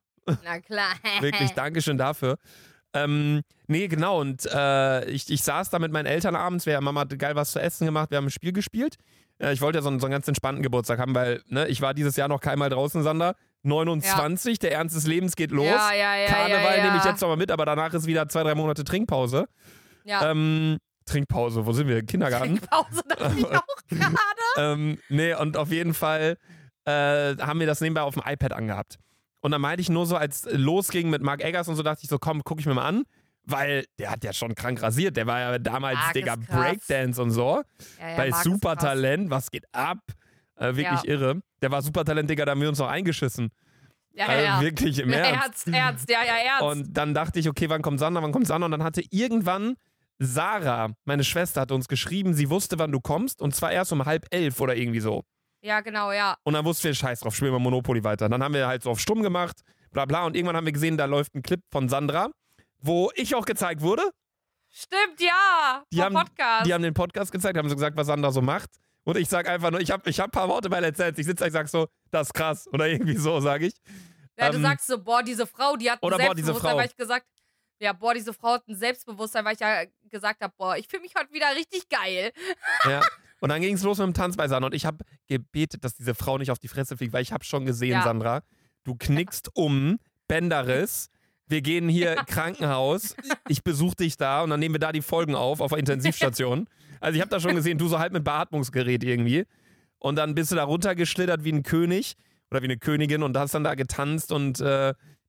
Na klar. Wirklich, Dankeschön dafür. Ähm, nee, genau. Und äh, ich, ich saß da mit meinen Eltern abends. Wir, Mama hat geil was zu essen gemacht. Wir haben ein Spiel gespielt. Äh, ich wollte ja so einen, so einen ganz entspannten Geburtstag haben, weil ne, ich war dieses Jahr noch keinmal draußen, Sander. neunundzwanzig, ja. Der Ernst des Lebens geht los. Ja, ja, ja, Karneval ja, ja. nehme ich jetzt noch mal mit, aber danach ist wieder zwei, drei Monate Trinkpause. Ja. Ähm, Trinkpause, wo sind wir? Kindergarten? Trinkpause, dachte ich auch gerade. ähm, nee, und auf jeden Fall äh, haben wir das nebenbei auf dem iPad angehabt. Und dann meinte ich nur so, als losging mit Mark Eggers und so, dachte ich so, komm, guck ich mir mal an. Weil der hat ja schon krank rasiert. Der war ja damals, Mark Digga, ist krass. Breakdance und so. Ja, ja, Bei Mark ist Supertalent, was geht ab? Äh, wirklich Ja. irre. Der war Supertalent, Digga, da haben wir uns noch eingeschissen. Ja, Äh, ja. Wirklich im Ja, Ernst. Ernst, Ernst, ja, ja, Ernst. Und dann dachte ich, okay, wann kommt Sandra, wann kommt Sandra? Und dann hatte irgendwann Sarah, meine Schwester, hat uns geschrieben, sie wusste, wann du kommst. Und zwar erst um halb elf oder irgendwie so. ja, genau, ja. Und dann wussten wir, scheiß drauf, spielen wir Monopoly weiter. Dann haben wir halt so auf stumm gemacht, bla bla. Und irgendwann haben wir gesehen, da läuft ein Clip von Sandra, wo ich auch gezeigt wurde. Stimmt, ja. Die vom haben, Podcast. die haben den Podcast gezeigt, haben so gesagt, was Sandra so macht. Und ich sag einfach nur, ich habe ich hab ein paar Worte bei Let's Dance. Ich sitze da, ich sag so, das ist krass. Oder irgendwie so, sag ich. ja, du ähm, sagst so, boah, diese Frau, die hat ein oder boah, diese Selbstbewusstsein, Frau. weil ich gesagt ja, boah, diese Frau hat ein Selbstbewusstsein, weil ich ja gesagt habe, boah, ich fühle mich heute wieder richtig geil. Ja. Und dann ging es los mit dem Tanz bei Sandra. Und ich habe gebetet, dass diese Frau nicht auf die Fresse fliegt, weil ich habe schon gesehen, Ja. Sandra, du knickst um, Bänderriss. Wir gehen hier Krankenhaus. Ich besuche dich da und dann nehmen wir da die Folgen auf, auf der Intensivstation. Also ich habe da schon gesehen, du so halb mit Beatmungsgerät irgendwie. Und dann bist du da runtergeschlittert wie ein König oder wie eine Königin und hast dann da getanzt und äh,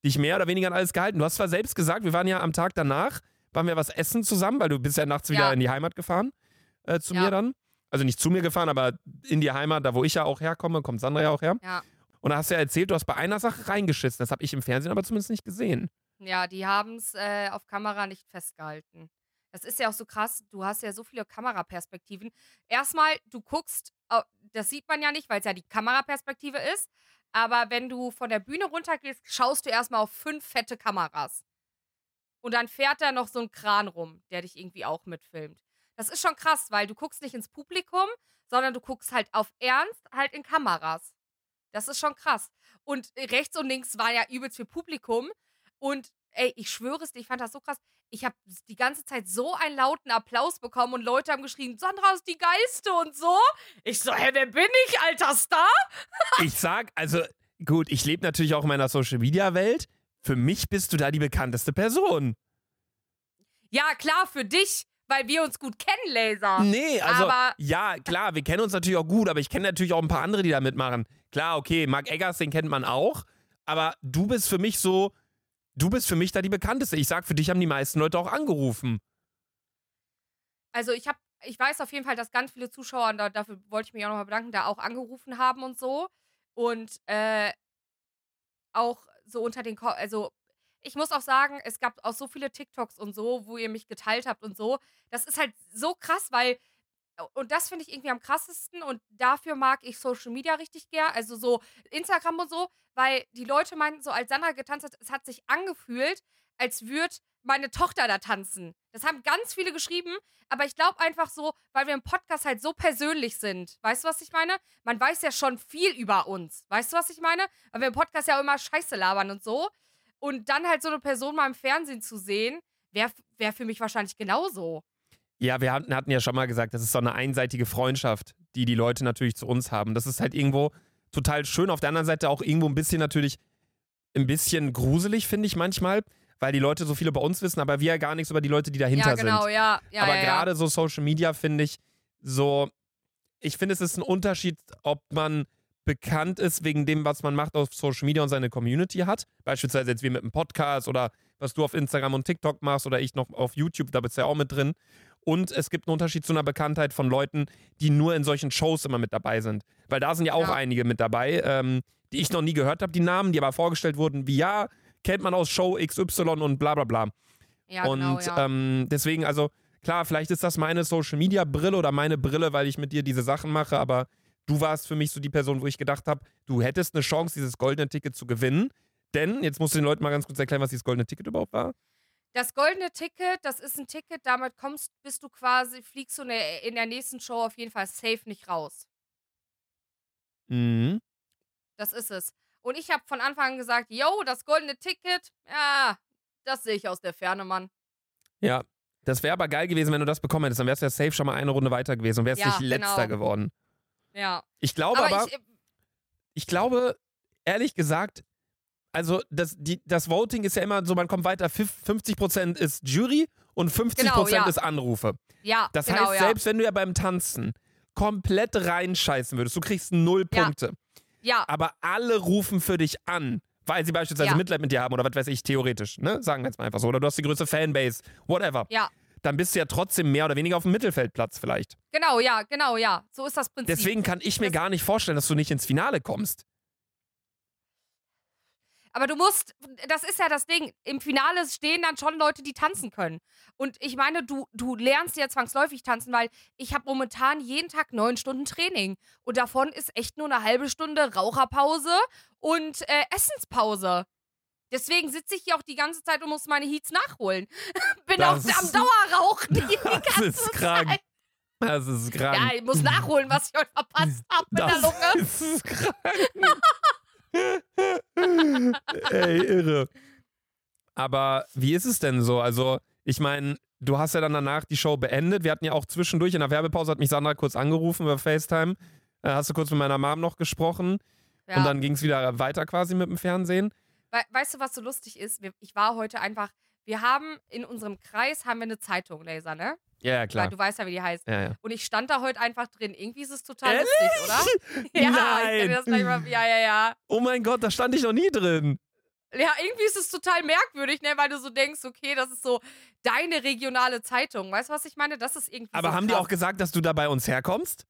dich mehr oder weniger an alles gehalten. Du hast zwar selbst gesagt, wir waren ja am Tag danach, waren wir was essen zusammen, weil du bist ja nachts wieder Ja. in die Heimat gefahren, äh, zu Ja. mir dann. Also nicht zu mir gefahren, aber in die Heimat, da wo ich ja auch herkomme, kommt Sandra ja auch her. Ja. Und da hast du ja erzählt, du hast bei einer Sache reingeschissen. Das habe ich im Fernsehen aber zumindest nicht gesehen. Ja, die haben es äh, auf Kamera nicht festgehalten. Das ist ja auch so krass. Du hast ja so viele Kameraperspektiven. Erstmal, du guckst, au- das sieht man ja nicht, weil es ja die Kameraperspektive ist. Aber wenn du von der Bühne runtergehst, schaust du erstmal auf fünf fette Kameras. Und dann fährt da noch so ein Kran rum, der dich irgendwie auch mitfilmt. Das ist schon krass, weil du guckst nicht ins Publikum, sondern du guckst halt auf Ernst halt in Kameras. Das ist schon krass. Und rechts und links war ja übelst viel Publikum. Und ey, ich schwöre es dir, ich fand das so krass. Ich habe die ganze Zeit so einen lauten Applaus bekommen und Leute haben geschrien, Sandra ist die Geilste und so. Ich so, hä, wer bin ich, alter Star? Ich sag, also gut, ich lebe natürlich auch in meiner Social-Media-Welt. Für mich bist du da die bekannteste Person. Ja, klar, für dich, weil wir uns gut kennen, Laser. Nee, also, Aber- ja, klar, wir kennen uns natürlich auch gut, aber ich kenne natürlich auch ein paar andere, die da mitmachen. Klar, okay, Marc Eggers, den kennt man auch, aber du bist für mich so, du bist für mich da die bekannteste. Ich sag, für dich haben die meisten Leute auch angerufen. Also ich habe, ich weiß auf jeden Fall, dass ganz viele Zuschauer, und da, dafür wollte ich mich auch nochmal bedanken, da auch angerufen haben und so. Und äh, auch so unter den, Ko also ich muss auch sagen, es gab auch so viele TikToks und so, wo ihr mich geteilt habt und so. Das ist halt so krass, weil, und das finde ich irgendwie am krassesten und dafür mag ich Social Media richtig gern, also so Instagram und so, weil die Leute meinten so, als Sandra getanzt hat, es hat sich angefühlt, als würde meine Tochter da tanzen. Das haben ganz viele geschrieben, aber ich glaube einfach so, weil wir im Podcast halt so persönlich sind. Weißt du, was ich meine? Man weiß ja schon viel über uns. Weißt du, was ich meine? Weil wir im Podcast ja auch immer Scheiße labern und so. Und dann halt so eine Person mal im Fernsehen zu sehen, wäre wär für mich wahrscheinlich genauso. Ja, wir hatten, hatten ja schon mal gesagt, das ist so eine einseitige Freundschaft, die die Leute natürlich zu uns haben. Das ist halt irgendwo total schön. Auf der anderen Seite auch irgendwo ein bisschen natürlich, ein bisschen gruselig, finde ich manchmal, weil die Leute so viel über uns wissen, aber wir ja gar nichts über die Leute, die dahinter Ja, genau, sind. ja. ja aber ja, ja. gerade so Social Media finde ich so, ich finde, es ist ein Unterschied, ob man bekannt ist wegen dem, was man macht auf Social Media und seine Community hat. Beispielsweise jetzt wie mit einem Podcast oder was du auf Instagram und TikTok machst oder ich noch auf YouTube, da bist du ja auch mit drin. Und es gibt einen Unterschied zu einer Bekanntheit von Leuten, die nur in solchen Shows immer mit dabei sind. Weil da sind ja auch Ja. einige mit dabei, ähm, die ich noch nie gehört habe, die Namen, die aber vorgestellt wurden, wie ja, kennt man aus Show X Y und bla bla bla. Ja, und genau, ja. ähm, deswegen, also klar, vielleicht ist das meine Social-Media-Brille oder meine Brille, weil ich mit dir diese Sachen mache, aber du warst für mich so die Person, wo ich gedacht habe, du hättest eine Chance, dieses goldene Ticket zu gewinnen. Denn, jetzt musst du den Leuten mal ganz kurz erklären, was dieses goldene Ticket überhaupt war. Das goldene Ticket, das ist ein Ticket, damit kommst, bist du quasi, fliegst du in der, in der nächsten Show auf jeden Fall safe nicht raus. Mhm. Das ist es. Und ich habe von Anfang an gesagt, yo, das goldene Ticket, ja, das sehe ich aus der Ferne, Mann. Ja, das wäre aber geil gewesen, wenn du das bekommen hättest. Dann wärst du ja safe schon mal eine Runde weiter gewesen und wärst Ja, nicht letzter genau. geworden. Ja. Ich glaube aber, Aber ich, ich, glaube, ehrlich gesagt, also das, die, das Voting ist ja immer so, man kommt weiter, fünfzig Prozent ist Jury und fünfzig Prozent Genau, ja. ist Anrufe. ja, Das genau, heißt, ja. selbst wenn du ja beim Tanzen komplett reinscheißen würdest, du kriegst null Ja. Punkte. Ja, Aber alle rufen für dich an, weil sie beispielsweise Ja. Mitleid mit dir haben oder was weiß ich, theoretisch, ne? Sagen wir jetzt mal einfach so. Oder du hast die größte Fanbase, whatever. ja. Dann bist du ja trotzdem mehr oder weniger auf dem Mittelfeldplatz vielleicht. Genau, ja, genau, ja. So ist das Prinzip. Deswegen kann ich mir Das- gar nicht vorstellen, dass du nicht ins Finale kommst. Aber du musst, das ist ja das Ding, im Finale stehen dann schon Leute, die tanzen können. Und ich meine, du, du lernst ja zwangsläufig tanzen, weil ich habe momentan jeden Tag neun Stunden Training. Und davon ist echt nur eine halbe Stunde Raucherpause und äh, Essenspause. Deswegen sitze ich hier auch die ganze Zeit und muss meine Heats nachholen. Bin auch Das am ist- Dauerrauchen die Das ganze ist krank. Zeit. Das ist krank. Ja, ich muss nachholen, was ich heute verpasst habe mit der Lunge. Das ist krank. Ey, irre. Aber wie ist es denn so? Also, ich meine, du hast ja dann danach die Show beendet. Wir hatten ja auch zwischendurch in der Werbepause, hat mich Sandra kurz angerufen über FaceTime. Äh, hast du kurz mit meiner Mom noch gesprochen. Ja. Und dann ging es wieder weiter quasi mit dem Fernsehen. We weißt du, was so lustig ist? Wir, ich war heute einfach, wir haben in unserem Kreis haben wir eine Zeitung, Laser, ne? Ja, ja, Weil klar. du weißt ja, wie die heißt. Ja, ja. Und ich stand da heute einfach drin. Irgendwie ist es total Ehrlich? lustig, oder? Ja, ich kann Nein. dir das gleich mal, ja, ja, ja. Oh mein Gott, da stand ich noch nie drin. Ja, irgendwie ist es total merkwürdig, ne, weil du so denkst, okay, das ist so deine regionale Zeitung. Weißt du, was ich meine? Das ist irgendwie Aber so haben krass. die auch gesagt, dass du da bei uns herkommst?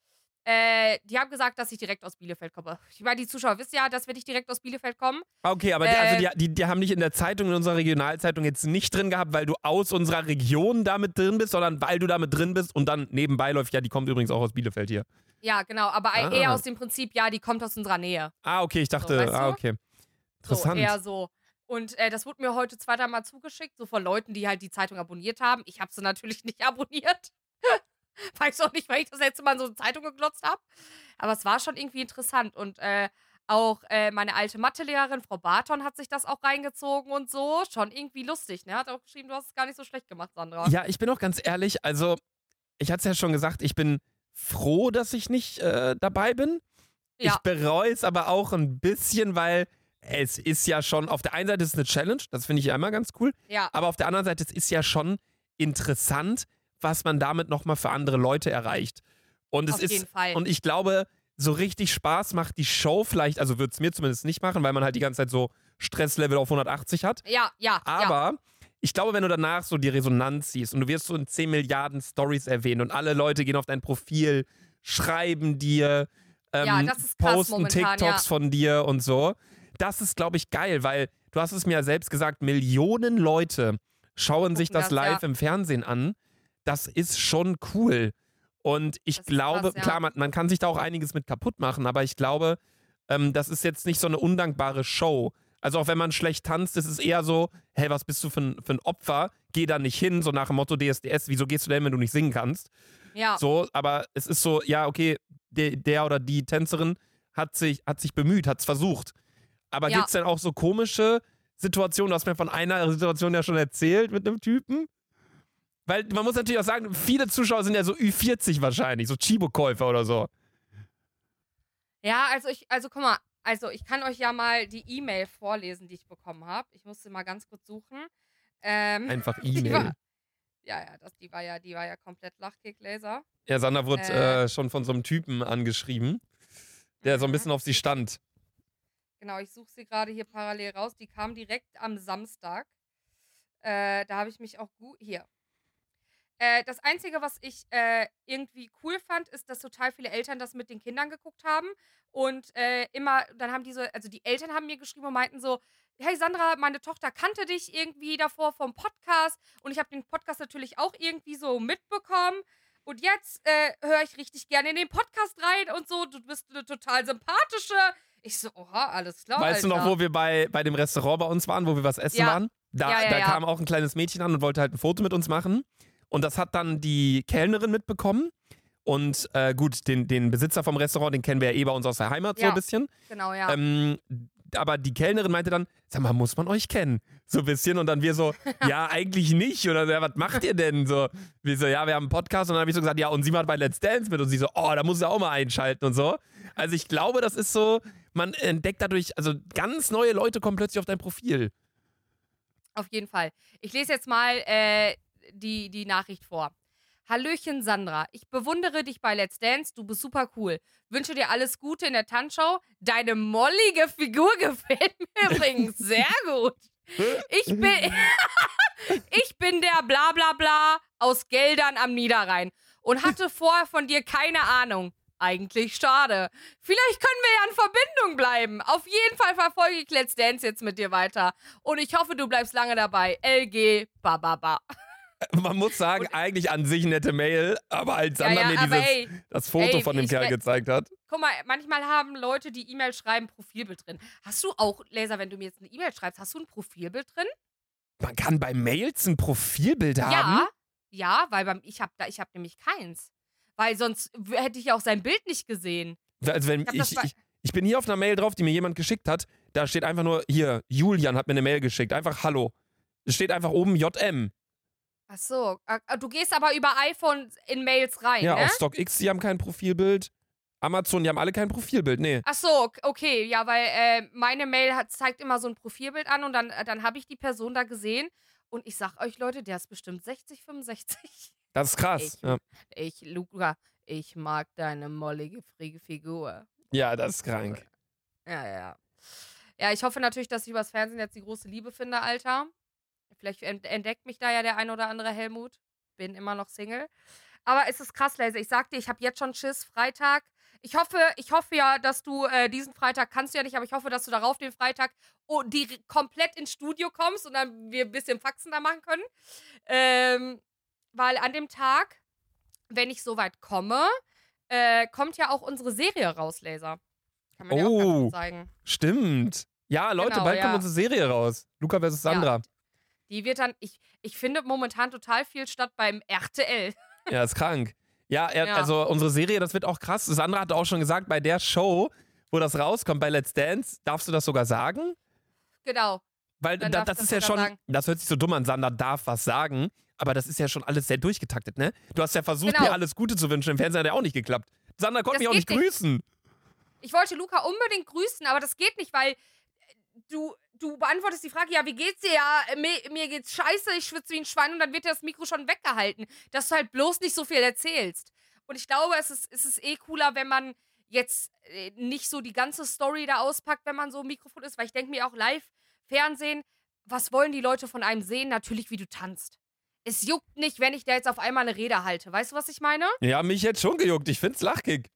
Äh, die haben gesagt, dass ich direkt aus Bielefeld komme. Ich meine, die Zuschauer wissen ja, dass wir nicht direkt aus Bielefeld kommen. Okay, aber die, Äh, also die, die, die haben dich in der Zeitung, in unserer Regionalzeitung jetzt nicht drin gehabt, weil du aus unserer Region damit drin bist, sondern weil du damit drin bist und dann nebenbei läuft, ja, die kommt übrigens auch aus Bielefeld hier. Ja, genau, aber Ah. eher aus dem Prinzip, ja, die kommt aus unserer Nähe. Ah, okay, ich dachte, So, weißt ah, du? okay. Interessant. So, eher so. Und äh, das wurde mir heute zwei, dreimal zugeschickt, so von Leuten, die halt die Zeitung abonniert haben. Ich habe sie natürlich nicht abonniert. Weiß auch nicht, weil ich das letzte Mal in so eine Zeitung geglotzt habe. Aber es war schon irgendwie interessant. Und äh, auch äh, meine alte Mathelehrerin, Frau Barton, hat sich das auch reingezogen und so. Schon irgendwie lustig, ne? Hat auch geschrieben, du hast es gar nicht so schlecht gemacht, Sandra. Ja, ich bin auch ganz ehrlich, also ich hatte es ja schon gesagt, ich bin froh, dass ich nicht äh, dabei bin. Ja. Ich bereue es aber auch ein bisschen, weil es ist ja schon, auf der einen Seite ist es eine Challenge, das finde ich ja immer ganz cool, Ja, aber auf der anderen Seite, es ist ja schon interessant, was man damit nochmal für andere Leute erreicht. Und es auf ist, jeden Fall. und ich glaube, so richtig Spaß macht die Show vielleicht, also wird es mir zumindest nicht machen, weil man halt die ganze Zeit so Stresslevel auf hundertachtzig hat. ja, ja, ja. Aber ich glaube, wenn du danach so die Resonanz siehst und du wirst so in zehn Milliarden Stories erwähnt und alle Leute gehen auf dein Profil, schreiben dir, ähm, Ja, das ist krass posten momentan, TikToks ja. von dir und so. Das ist, glaube ich, geil, weil du hast es mir ja selbst gesagt, Millionen Leute schauen sich Gucken das das, live ja. im Fernsehen an. Das ist schon cool. Und ich Das ist glaube, krass, ja. klar, man, man kann sich da auch einiges mit kaputt machen, aber ich glaube, ähm, das ist jetzt nicht so eine undankbare Show. Also auch wenn man schlecht tanzt, ist es eher so, hey, was bist du für ein, für ein Opfer? Geh da nicht hin, so nach dem Motto D S D S, wieso gehst du denn, wenn du nicht singen kannst? Ja, So, aber es ist so, ja, okay, der, der oder die Tänzerin hat sich, hat sich bemüht, hat es versucht. Aber Ja. gibt es denn auch so komische Situationen? Du hast mir von einer Situation ja schon erzählt mit einem Typen. Weil man muss natürlich auch sagen, viele Zuschauer sind ja so Ü vierzig wahrscheinlich, so Chibo-Käufer oder so. ja, also ich, also guck mal, also ich kann euch ja mal die E-Mail vorlesen, die ich bekommen habe. Ich musste mal ganz kurz suchen. Ähm, Einfach die E-Mail. war- Ja, ja, das, die war ja, die war ja komplett Lachkick-Laser. Ja, Sandra wurde Äh. äh, schon von so einem Typen angeschrieben, der so ein Mhm. bisschen auf sie stand. Genau, ich suche sie gerade hier parallel raus. Die kam direkt am Samstag. Äh, da habe ich mich auch gut. Hier. Äh, das Einzige, was ich äh, irgendwie cool fand, ist, dass total viele Eltern das mit den Kindern geguckt haben. Und äh, immer, dann haben diese, also die Eltern haben mir geschrieben und meinten so, hey Sandra, meine Tochter kannte dich irgendwie davor vom Podcast. Und ich habe den Podcast natürlich auch irgendwie so mitbekommen. Und jetzt äh, höre ich richtig gerne in den Podcast rein und so. Du bist eine total sympathische. Ich so, oha, alles klar. Weißt du noch, Alter. wo wir bei, bei dem Restaurant bei uns waren, wo wir was essen Ja. waren? Da, Ja, ja, da ja. kam auch ein kleines Mädchen an und wollte halt ein Foto mit uns machen. Und das hat dann die Kellnerin mitbekommen. Und äh, gut, den, den Besitzer vom Restaurant, den kennen wir ja eh bei uns aus der Heimat so Ja. ein bisschen. Genau, ja. Ähm, aber die Kellnerin meinte dann, sag mal, muss man euch kennen? So ein bisschen. Und dann wir so, ja, eigentlich nicht. Oder ja, was macht ihr denn? So, wir so, ja, wir haben einen Podcast. Und dann habe ich so gesagt, ja, und sie macht bei Let's Dance mit. Und sie so, oh, da muss sie auch mal einschalten und so. Also ich glaube, das ist so, man entdeckt dadurch, also ganz neue Leute kommen plötzlich auf dein Profil. Auf jeden Fall. Ich lese jetzt mal äh, die, die Nachricht vor. Hallöchen Sandra, ich bewundere dich bei Let's Dance, du bist super cool. Wünsche dir alles Gute in der Tanzshow. Deine mollige Figur gefällt mir übrigens sehr gut. Ich bin, ich bin der Blablabla aus Geldern am Niederrhein und hatte vorher von dir keine Ahnung. Eigentlich schade. Vielleicht können wir ja in Verbindung bleiben. Auf jeden Fall verfolge ich Let's Dance jetzt mit dir weiter. Und ich hoffe, du bleibst lange dabei. L G, bababa. Man muss sagen, Und- eigentlich an sich nette Mail, aber als Ja, Sandra ja, mir aber dieses, ey, das Foto ey, von dem ich- Kerl äh, gezeigt hat. guck mal, manchmal haben Leute, die E-Mail schreiben, Profilbild drin. Hast du auch, Laser, wenn du mir jetzt eine E-Mail schreibst, hast du ein Profilbild drin? Man kann bei Mails ein Profilbild haben? Ja, ja, weil beim, ich habe da, ich habe nämlich keins. Weil sonst w- hätte ich ja auch sein Bild nicht gesehen. Also wenn Ich hab ich, das bei- ich, ich bin hier auf einer Mail drauf, die mir jemand geschickt hat. Da steht einfach nur, hier, Julian hat mir eine Mail geschickt. Einfach Hallo. Es steht einfach oben J M. Ach so, äh, du gehst aber über iPhone in Mails rein, Ja, ne? auf StockX, die haben kein Profilbild. Amazon, die haben alle kein Profilbild. Nee. Ach so, ok- okay, ja, weil äh, meine Mail hat, zeigt immer so ein Profilbild an und dann, äh, dann habe ich die Person da gesehen und ich sag euch, Leute, der ist bestimmt sechzig, fünfundsechzig. Das ist krass. Ich- Ja, Ich, Luca, ich mag deine mollige Fri- Figur. ja das ist krank. Ja, ja, ja. Ja, ich hoffe natürlich, dass ich übers Fernsehen jetzt die große Liebe finde, Alter. Vielleicht entdeckt mich da ja der ein oder andere Helmut. Bin immer noch Single. Aber es ist krass, Laser. Ich sag dir, ich habe jetzt schon Schiss. Freitag. Ich hoffe, ich hoffe ja, dass du äh, diesen Freitag, kannst du ja nicht, aber ich hoffe, dass du darauf den Freitag oh, die komplett ins Studio kommst und dann wir ein bisschen Faxen da machen können. Ähm, weil an dem Tag, wenn ich soweit komme, äh, kommt ja auch unsere Serie raus, Laser. Kann man ja auch ganz Oh, gut zeigen. stimmt. Ja, Leute, Genau, bald ja. kommt unsere Serie raus. Luca versus Sandra. Ja, die wird dann, ich, ich finde momentan total viel statt beim R T L. Ja, ist krank. Ja, er, Ja. also unsere Serie, das wird auch krass. Sandra hat auch schon gesagt, bei der Show, wo das rauskommt, bei Let's Dance, darfst du das sogar sagen? Genau. Weil Dann da, darf ich das ist das ja sogar schon, sagen. das hört sich so dumm an, Sandra darf was sagen, aber das ist ja schon alles sehr durchgetaktet, ne? Du hast ja versucht, Genau. mir alles Gute zu wünschen, im Fernsehen hat ja auch nicht geklappt. Sandra konnte Das mich auch nicht geht nicht. grüßen. Ich wollte Luca unbedingt grüßen, aber das geht nicht, weil äh, du, du beantwortest die Frage, ja, wie geht's dir? Ja, mir, mir geht's scheiße, ich schwitze wie ein Schwein und dann wird dir das Mikro schon weggehalten, dass du halt bloß nicht so viel erzählst. Und ich glaube, es ist, es ist eh cooler, wenn man jetzt äh, nicht so die ganze Story da auspackt, wenn man so ein Mikrofon ist, weil ich denke mir auch live, Fernsehen, was wollen die Leute von einem sehen? Natürlich, wie du tanzt. Es juckt nicht, wenn ich da jetzt auf einmal eine Rede halte. Weißt du, was ich meine? Ja, mich jetzt schon gejuckt. Ich find's lachig.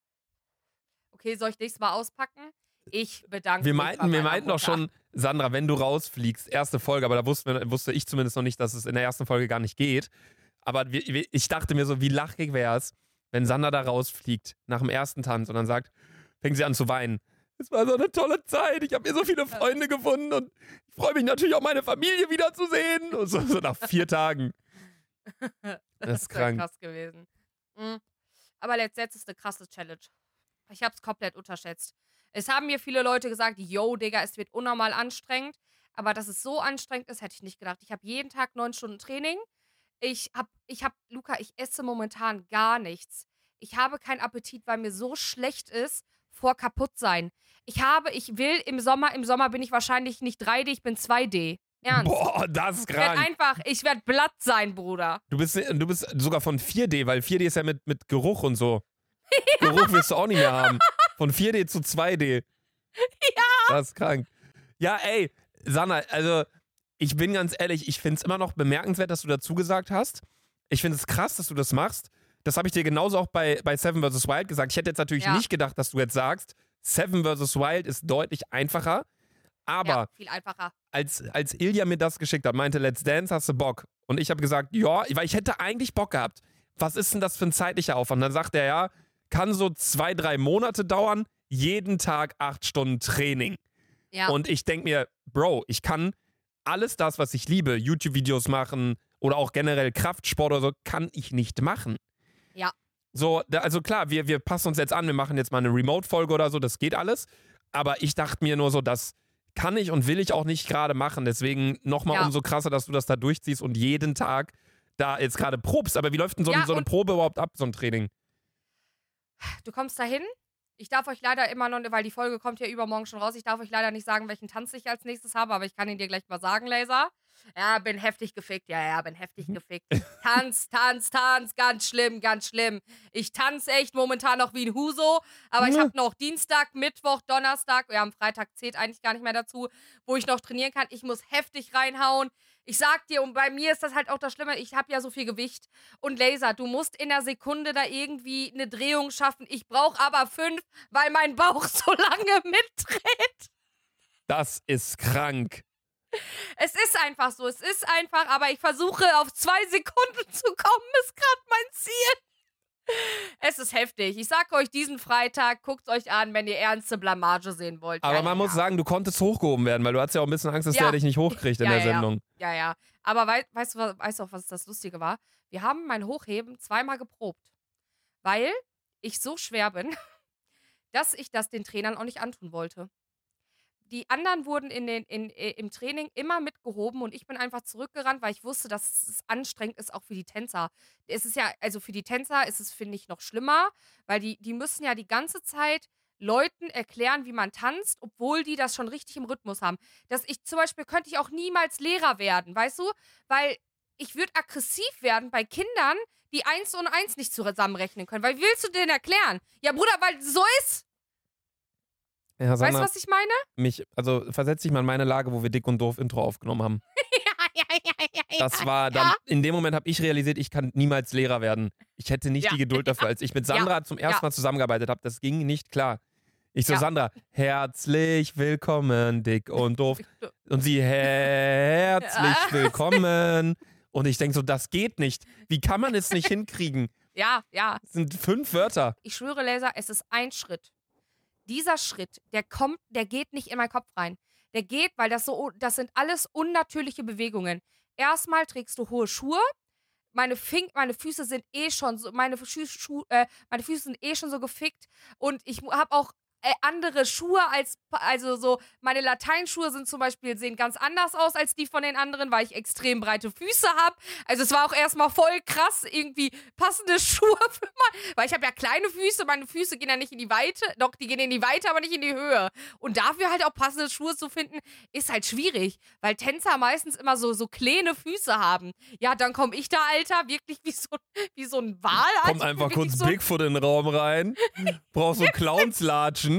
Okay, soll ich nächstes Mal auspacken? Ich bedanke Wir mich meinten, bei wir meiner meinten doch Mutter. schon, Sandra, wenn du rausfliegst, erste Folge, aber da wussten wir, wusste ich zumindest noch nicht, dass es in der ersten Folge gar nicht geht. Aber wir, wir, ich dachte mir so, wie lachig wäre es, wenn Sandra da rausfliegt nach dem ersten Tanz und dann sagt, fängt sie an zu weinen. Es war so eine tolle Zeit, ich habe mir so viele Freunde gefunden und ich freue mich natürlich auch, meine Familie wiederzusehen. Und so, so nach vier Tagen. Das ist wär krank. krass gewesen. Mhm. Aber Let's Dance ist eine krasse Challenge. Ich hab's komplett unterschätzt. Es haben mir viele Leute gesagt, yo, Digga, es wird unnormal anstrengend. Aber dass es so anstrengend ist, hätte ich nicht gedacht. Ich habe jeden Tag neun Stunden Training. Ich hab, ich hab, Luca, ich esse momentan gar nichts. Ich habe keinen Appetit, weil mir so schlecht ist vor kaputt sein. Ich habe, ich will im Sommer, im Sommer bin ich wahrscheinlich nicht drei D, ich bin zwei D. Ernst. Boah, das ist Ich werde krank. einfach, ich werde blatt sein, Bruder. Du bist, du bist sogar von vier D, weil vier D ist ja mit, mit Geruch und so. Geruch wirst du auch nicht mehr haben. Von vier D zu zwei D. Ja. Das ist krank. Ja, ey, Sanna, also ich bin ganz ehrlich, ich finde es immer noch bemerkenswert, dass du dazu gesagt hast. Ich finde es krass, dass du das machst. Das habe ich dir genauso auch bei, bei Seven versus. Wild gesagt. Ich hätte jetzt natürlich Ja. nicht gedacht, dass du jetzt sagst, Seven versus. Wild ist deutlich einfacher. Aber Ja, viel einfacher. als, als Ilja mir das geschickt hat, meinte, Let's Dance, hast du Bock? Und ich habe gesagt, ja, weil ich hätte eigentlich Bock gehabt. Was ist denn das für ein zeitlicher Aufwand? Dann sagt er, ja, kann so zwei, drei Monate dauern, jeden Tag acht Stunden Training. Ja. Und ich denke mir, Bro, ich kann alles das, was ich liebe, YouTube-Videos machen oder auch generell Kraftsport oder so, kann ich nicht machen. Ja. So, da- also klar, wir, wir passen uns jetzt an, wir machen jetzt mal eine Remote-Folge oder so, das geht alles. Aber ich dachte mir nur so, das kann ich und will ich auch nicht gerade machen. Deswegen nochmal Ja. umso krasser, dass du das da durchziehst und jeden Tag da jetzt gerade probst. Aber wie läuft denn so, Ja, so eine und- Probe überhaupt ab, so ein Training? Du kommst dahin. Ich darf euch leider immer noch, weil die Folge kommt ja übermorgen schon raus, ich darf euch leider nicht sagen, welchen Tanz ich als nächstes habe, aber ich kann ihn dir gleich mal sagen, Laser. Ja, bin heftig gefickt. Ja, ja, bin heftig gefickt. Tanz, Tanz, Tanz, ganz schlimm, ganz schlimm. Ich tanze echt momentan noch wie ein Huso, aber ich Mhm. habe noch Dienstag, Mittwoch, Donnerstag, ja, am Freitag zählt eigentlich gar nicht mehr dazu, wo ich noch trainieren kann. Ich muss heftig reinhauen. Ich sag dir, und bei mir ist das halt auch das Schlimme, ich habe ja so viel Gewicht. Und Laser, du musst in der Sekunde da irgendwie eine Drehung schaffen. Ich brauche aber fünf, weil mein Bauch so lange mitdreht. Das ist krank. Es ist einfach so, es ist einfach, aber ich versuche auf zwei Sekunden zu kommen, ist gerade mein Ziel. Es ist heftig. Ich sag euch, diesen Freitag, guckt euch an, wenn ihr ernste Blamage sehen wollt. Aber ja, man ja, muss ja. sagen, du konntest hochgehoben werden, weil du hattest ja auch ein bisschen Angst, dass Ja. der dich nicht hochkriegt in Ja, der ja, ja. Sendung. Ja, ja. Aber wei weißt du, was- weißt du auch, was das Lustige war? Wir haben mein Hochheben zweimal geprobt, weil ich so schwer bin, dass ich das den Trainern auch nicht antun wollte. Die anderen wurden in den, in, äh, im Training immer mitgehoben und ich bin einfach zurückgerannt, weil ich wusste, dass es anstrengend ist, auch für die Tänzer. Es ist ja, also für die Tänzer ist es, finde ich, noch schlimmer, weil die, die müssen ja die ganze Zeit Leuten erklären, wie man tanzt, obwohl die das schon richtig im Rhythmus haben. Dass ich zum Beispiel, könnte ich auch niemals Lehrer werden, weißt du? Weil ich würde aggressiv werden bei Kindern, die eins und eins nicht zusammenrechnen können. Weil wie willst du denen erklären? Ja, Bruder, weil es so ist. Ja, Weißt du, Sandra, was ich meine? mich, also versetz dich mal in meine Lage, wo wir Dick und Doof Intro aufgenommen haben. ja, ja, ja, ja, ja. Das war dann, ja. in dem Moment habe ich realisiert, ich kann niemals Lehrer werden. Ich hätte nicht Ja. die Geduld dafür, als ich mit Sandra Ja. zum ersten Ja. Mal zusammengearbeitet habe. Das ging nicht klar. Ich so, Ja. Sandra, herzlich willkommen, Dick und Doof. Und sie, herzlich willkommen. Und ich denke so, das geht nicht. Wie kann man es nicht hinkriegen? Ja, ja. Das sind fünf Wörter. Ich schwöre, Laser, es ist ein Schritt. Dieser Schritt, der kommt, der geht nicht in meinen Kopf rein. Der geht, weil das so, das sind alles unnatürliche Bewegungen. Erstmal trägst du hohe Schuhe. Meine, Fing, meine Füße sind eh schon so, meine, Schu Schu äh, meine Füße sind eh schon so gefickt. Und ich habe auch äh, andere Schuhe als, also so, meine Lateinschuhe sind zum Beispiel, sehen ganz anders aus als die von den anderen, weil ich extrem breite Füße habe. Also es war auch erstmal voll krass, irgendwie passende Schuhe für mein, weil ich habe ja kleine Füße, meine Füße gehen ja nicht in die Weite, doch, die gehen in die Weite, aber nicht in die Höhe. Und dafür halt auch passende Schuhe zu finden, ist halt schwierig, weil Tänzer meistens immer so, so kleine Füße haben. Ja, dann komme ich da, Alter, wirklich wie so, wie so ein Wal. Kommt einfach kurz so Bigfoot in den Raum rein. Brauchst so Clownslatschen.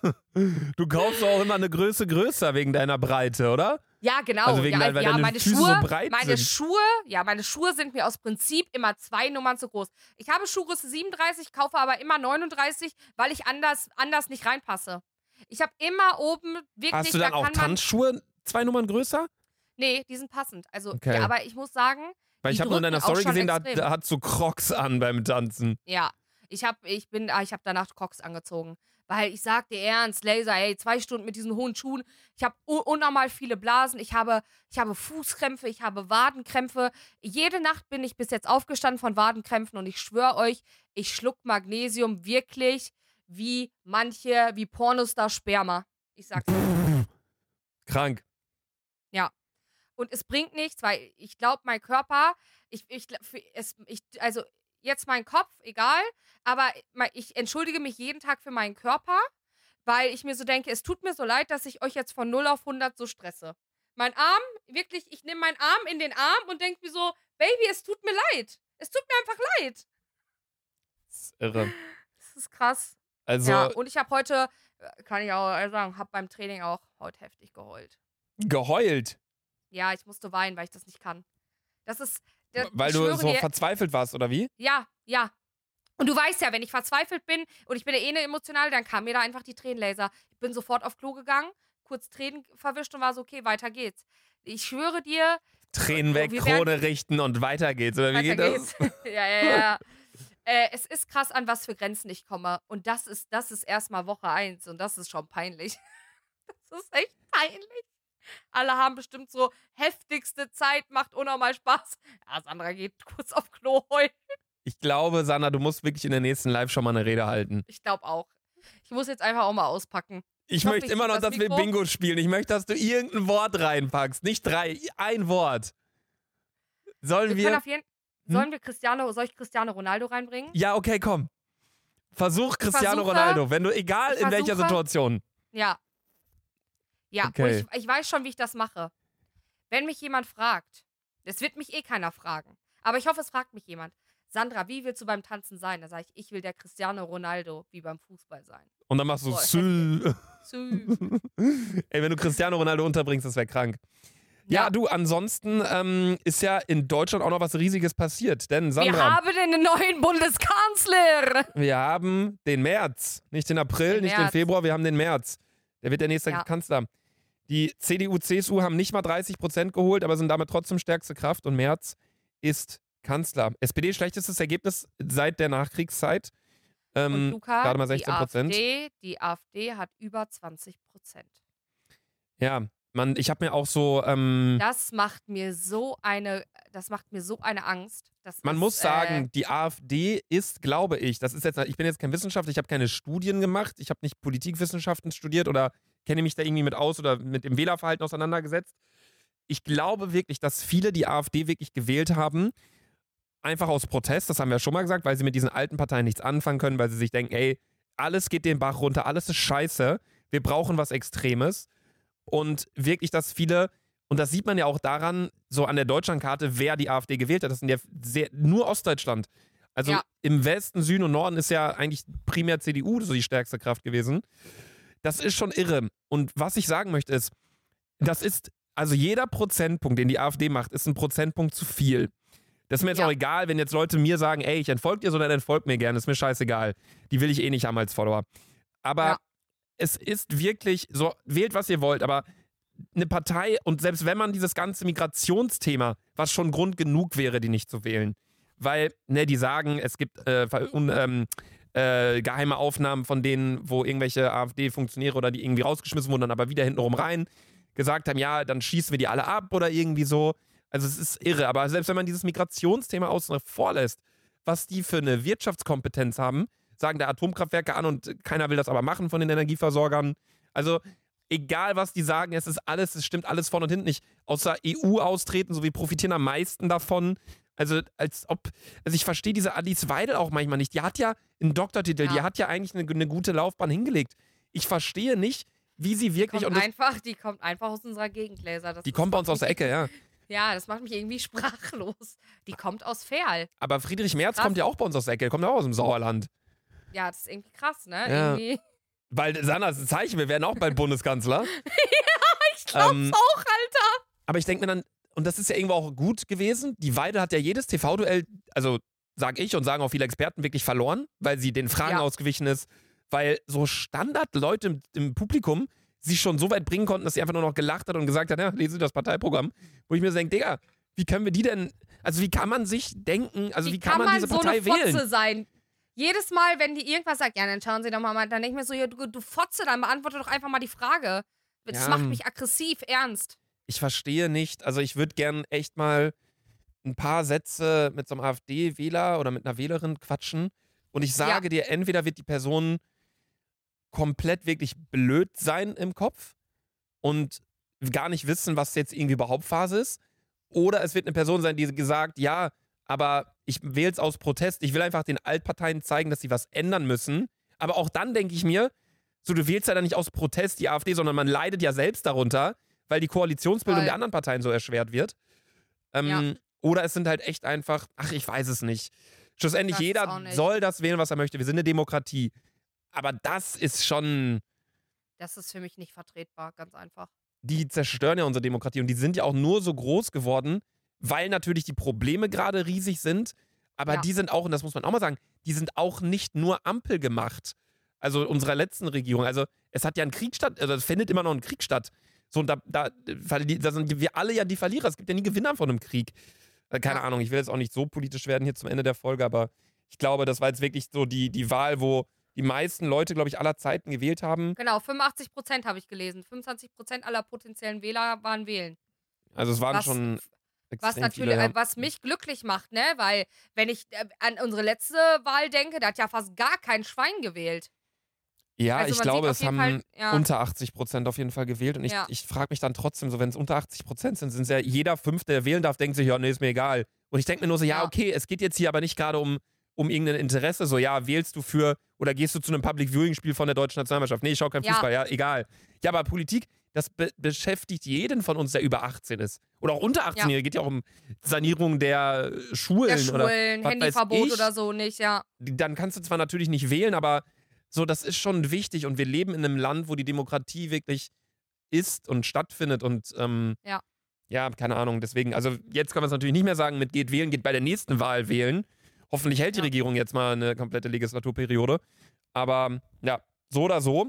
Du kaufst auch immer eine Größe größer wegen deiner Breite, oder? Ja, genau. Also wegen ja, dein, weil ja, deine meine Füße Schuhe, so breit meine sind. Schuhe, ja, meine Schuhe sind mir aus Prinzip immer zwei Nummern zu groß. Ich habe Schuhgröße siebenunddreißig, kaufe aber immer neununddreißig, weil ich anders, anders nicht reinpasse. Ich habe immer oben wirklich. Hast du dann da auch kann man, Tanzschuhe zwei Nummern größer? Nee, die sind passend. Also, Okay. ja, aber ich muss sagen, Weil ich die habe nur in deiner drücken auch Story schon gesehen, da, extrem. da hat so Crocs an beim Tanzen. Ja, ich habe ich bin, ah, ich habe danach Crocs angezogen. Weil ich sag dir ernst, Laser, ey, zwei Stunden mit diesen hohen Schuhen. Ich habe unnormal viele Blasen. Ich habe, ich habe Fußkrämpfe, ich habe Wadenkrämpfe. Jede Nacht bin ich bis jetzt aufgestanden von Wadenkrämpfen und ich schwöre euch, ich schluck Magnesium wirklich wie manche, wie Pornostar Sperma. Ich sag's dir. Krank. Und es bringt nichts, weil ich glaube, mein Körper, ich, ich, für- es, ich, also jetzt mein Kopf, egal, aber ich entschuldige mich jeden Tag für meinen Körper, weil ich mir so denke, es tut mir so leid, dass ich euch jetzt von null auf hundert so stresse. Mein Arm, wirklich, ich nehme meinen Arm in den Arm und denke mir so, Baby, es tut mir leid. Es tut mir einfach leid. Das ist irre. Das ist krass. Also, Ja, und ich habe heute, äh, kann ich auch sagen, habe beim Training auch heute heftig geheult. geheult. Ja, ich musste weinen, weil ich das nicht kann. Das ist, das, Weil ich du schwöre so dir, verzweifelt warst, oder wie? ja, ja. Und du weißt ja, wenn ich verzweifelt bin und ich bin ja eh ne emotional, dann kam mir da einfach die Tränenlaser. Ich bin sofort auf Klo gegangen, kurz Tränen verwischt und war so, okay, weiter geht's. Ich schwöre dir, Tränen weg, wir werden- Krone richten und weiter geht's, oder wie geht weiter das? geht's. ja, ja, ja. äh, es ist krass, an was für Grenzen ich komme. Und das ist, das ist erstmal Woche eins und das ist schon peinlich. Das ist echt peinlich. Alle haben bestimmt so heftigste Zeit, macht unnormal Spaß. Ja, Sandra geht kurz auf Klo heulen. Ich glaube, Sandra, du musst wirklich in der nächsten Live schon mal eine Rede halten. Ich glaube auch. Ich muss jetzt einfach auch mal auspacken. Ich hoffe, möchte ich immer krieg noch, das dass wir Mikro. Bingo spielen. Ich möchte, dass du irgendein Wort reinpackst. Nicht drei, ein Wort. Sollen Wir wir. können auf jeden Hm? Sollen wir Cristiano, soll ich Cristiano Ronaldo reinbringen? Ja, okay, komm. Versuch Cristiano versuche- Ronaldo, wenn du, egal ich in welcher versuche- Situation. Ja. Ja, Okay. und ich, ich weiß schon, wie ich das mache. Wenn mich jemand fragt, es wird mich eh keiner fragen, aber ich hoffe, es fragt mich jemand. Sandra, wie willst du beim Tanzen sein? Da sage ich, ich will der Cristiano Ronaldo wie beim Fußball sein. Und dann machst du Boah, Sü. Sü. Ey, wenn du Cristiano Ronaldo unterbringst, das wäre krank. Ja, Ja. du, ansonsten ähm, ist ja in Deutschland auch noch was Riesiges passiert. Denn, Wir Sandra, haben einen neuen Bundeskanzler. wir haben den März. Nicht den April, Den nicht den März. Februar, wir haben den März. Der wird der nächste Ja. Kanzler. Die C D U, C S U haben nicht mal dreißig Prozent geholt, aber sind damit trotzdem stärkste Kraft. Und Merz ist Kanzler. S P D schlechtestes Ergebnis seit der Nachkriegszeit. Ähm, Und Luca, gerade mal die sechzehn Prozent. AfD, die AfD hat über zwanzig Prozent. Ja, man, ich habe mir auch so, ähm, Das macht mir so eine, das macht mir so eine Angst. Das man ist, muss äh, sagen, die AfD ist, glaube ich, das ist jetzt, ich bin jetzt kein Wissenschaftler, ich habe keine Studien gemacht, ich habe nicht Politikwissenschaften studiert oder kenne mich da irgendwie mit aus oder mit dem Wählerverhalten auseinandergesetzt. Ich glaube wirklich, dass viele die AfD wirklich gewählt haben, einfach aus Protest, das haben wir ja schon mal gesagt, weil sie mit diesen alten Parteien nichts anfangen können, weil sie sich denken, ey, alles geht den Bach runter, alles ist scheiße, wir brauchen was Extremes. Und wirklich, dass viele, und das sieht man ja auch daran, so an der Deutschlandkarte, wer die AfD gewählt hat, das sind ja sehr, nur Ostdeutschland. Also Ja. im Westen, Süden und Norden ist ja eigentlich primär C D U so die stärkste Kraft gewesen. das ist schon irre. Und was ich sagen möchte ist, das ist, also jeder Prozentpunkt, den die AfD macht, ist ein Prozentpunkt zu viel. Das ist mir jetzt Ja. auch egal, wenn jetzt Leute mir sagen, ey, ich entfolge dir, sondern entfolgt mir gerne, ist mir scheißegal. Die will ich eh nicht haben als Follower. Aber Ja. es ist wirklich so, wählt, was ihr wollt, aber eine Partei, und selbst wenn man dieses ganze Migrationsthema, was schon Grund genug wäre, die nicht zu wählen, weil, ne, die sagen, es gibt äh, un, ähm, äh, geheime Aufnahmen von denen, wo irgendwelche AfD-Funktionäre oder die irgendwie rausgeschmissen wurden, dann aber wieder hintenrum rein, gesagt haben, ja, dann schießen wir die alle ab oder irgendwie so. Also es ist irre, aber selbst wenn man dieses Migrationsthema außen vor lässt, was die für eine Wirtschaftskompetenz haben, sagen der Atomkraftwerke an und keiner will das aber machen von den Energieversorgern. Also egal, was die sagen, es ist alles, es stimmt alles vorne und hinten nicht. Außer E U austreten, so wir profitieren am meisten davon. Also als ob, also ich verstehe diese Alice Weidel auch manchmal nicht. Die hat ja einen Doktortitel, Ja. die hat ja eigentlich eine, eine gute Laufbahn hingelegt. Ich verstehe nicht, wie sie wirklich... Kommt und das, einfach, die kommt einfach aus unserer Gegend, Laser. Das die ist- kommt bei uns aus der Ecke, ja. Ja, das macht mich irgendwie sprachlos. Die kommt aus Ferl. Aber Friedrich Merz Krass. kommt ja auch bei uns aus der Ecke, kommt ja auch aus dem Sauerland. Ja, das ist irgendwie krass, ne? Ja. Irgendwie. Weil, Sanna, das ist ein Zeichen, wir werden auch bald Bundeskanzler. Ich glaub's Ähm, auch, Alter. Aber ich denke mir dann, und das ist ja irgendwo auch gut gewesen, die Weidel hat ja jedes T V-Duell, also sag ich und sagen auch viele Experten, wirklich verloren, weil sie den Fragen Ja. ausgewichen ist, weil so Standardleute im, im Publikum sie schon so weit bringen konnten, dass sie einfach nur noch gelacht hat und gesagt hat, ja, lesen Sie das Parteiprogramm. Wo ich mir so denke, Digga, wie können wir die denn, also wie kann man sich denken, also wie, Wie kann man, diese so Partei eine Fotze wählen? sein? Jedes Mal, wenn die irgendwas sagt, ja, dann schauen Sie doch mal, dann denke ich mir so, ja, du, du Fotze, dann beantworte doch einfach mal die Frage. Das Ja. macht mich aggressiv, ernst. Ich verstehe nicht, also ich würde gern echt mal ein paar Sätze mit so einem AfD-Wähler oder mit einer Wählerin quatschen und ich sage dir, entweder wird die Person komplett wirklich blöd sein im Kopf und gar nicht wissen, was jetzt irgendwie überhaupt Phase ist, oder es wird eine Person sein, die gesagt, ja, aber ich wähle es aus Protest, ich will einfach den Altparteien zeigen, dass sie was ändern müssen, aber auch dann denke ich mir, so, du wählst ja dann nicht aus Protest die AfD, sondern man leidet ja selbst darunter, weil die Koalitionsbildung Voll. der anderen Parteien so erschwert wird. Ähm, Ja. Oder es sind halt echt einfach, ach, ich weiß es nicht. Schlussendlich, Das ist jeder auch nicht. soll das wählen, was er möchte. Wir sind eine Demokratie. Aber das ist schon, Das ist für mich nicht vertretbar, ganz einfach. die zerstören ja unsere Demokratie. Und die sind ja auch nur so groß geworden, weil natürlich die Probleme gerade riesig sind. Aber Ja. die sind auch, und das muss man auch mal sagen, die sind auch nicht nur Ampel gemacht. Also unserer letzten Regierung. Also es hat ja ein Krieg statt, also es findet immer noch ein Krieg statt. So, und da, da, da sind wir alle ja die Verlierer. Es gibt ja nie Gewinner von einem Krieg. Äh, Keine Ja. Ahnung, ich will jetzt auch nicht so politisch werden hier zum Ende der Folge, aber ich glaube, das war jetzt wirklich so die, die Wahl, wo die meisten Leute, glaube ich, aller Zeiten gewählt haben. Genau, fünfundachtzig Prozent habe ich gelesen. fünfundzwanzig Prozent aller potenziellen Wähler waren wählen. Also es waren Was, schon was extrem natürlich, viele. Ja. äh, was mich glücklich macht, ne? Weil, wenn ich äh, an unsere letzte Wahl denke, da hat ja fast gar kein Schwein gewählt. Ja, Also ich man glaube, sieht es auf jeden haben Fall, ja. unter achtzig Prozent auf jeden Fall gewählt. Und ich, Ja. ich frage mich dann trotzdem so, wenn es unter achtzig Prozent sind, sind es ja jeder Fünfte, der wählen darf, denkt sich, ja, nee, ist mir egal. Und ich denke mir nur so, ja, Ja. okay, es geht jetzt hier aber nicht gerade um, um irgendein Interesse. So, ja, wählst du für oder gehst du zu einem Public-Viewing-Spiel von der deutschen Nationalmannschaft? Nee, ich schaue kein Ja. Fußball, ja, egal. Ja, aber Politik, das be beschäftigt jeden von uns, der über achtzehn ist. Oder auch unter achtzehn-Jährige. Geht ja auch um Sanierung der äh, Schulen. Der oder Schulen, was Handyverbot weiß ich. oder so nicht, ja. Dann kannst du zwar natürlich nicht wählen, aber so, das ist schon wichtig und wir leben in einem Land, wo die Demokratie wirklich ist und stattfindet und ähm, Ja. ja, keine Ahnung, deswegen, also jetzt kann man es natürlich nicht mehr sagen mit geht wählen, geht bei der nächsten Wahl wählen. Hoffentlich hält die Ja. Regierung jetzt mal eine komplette Legislaturperiode, aber ja, so oder so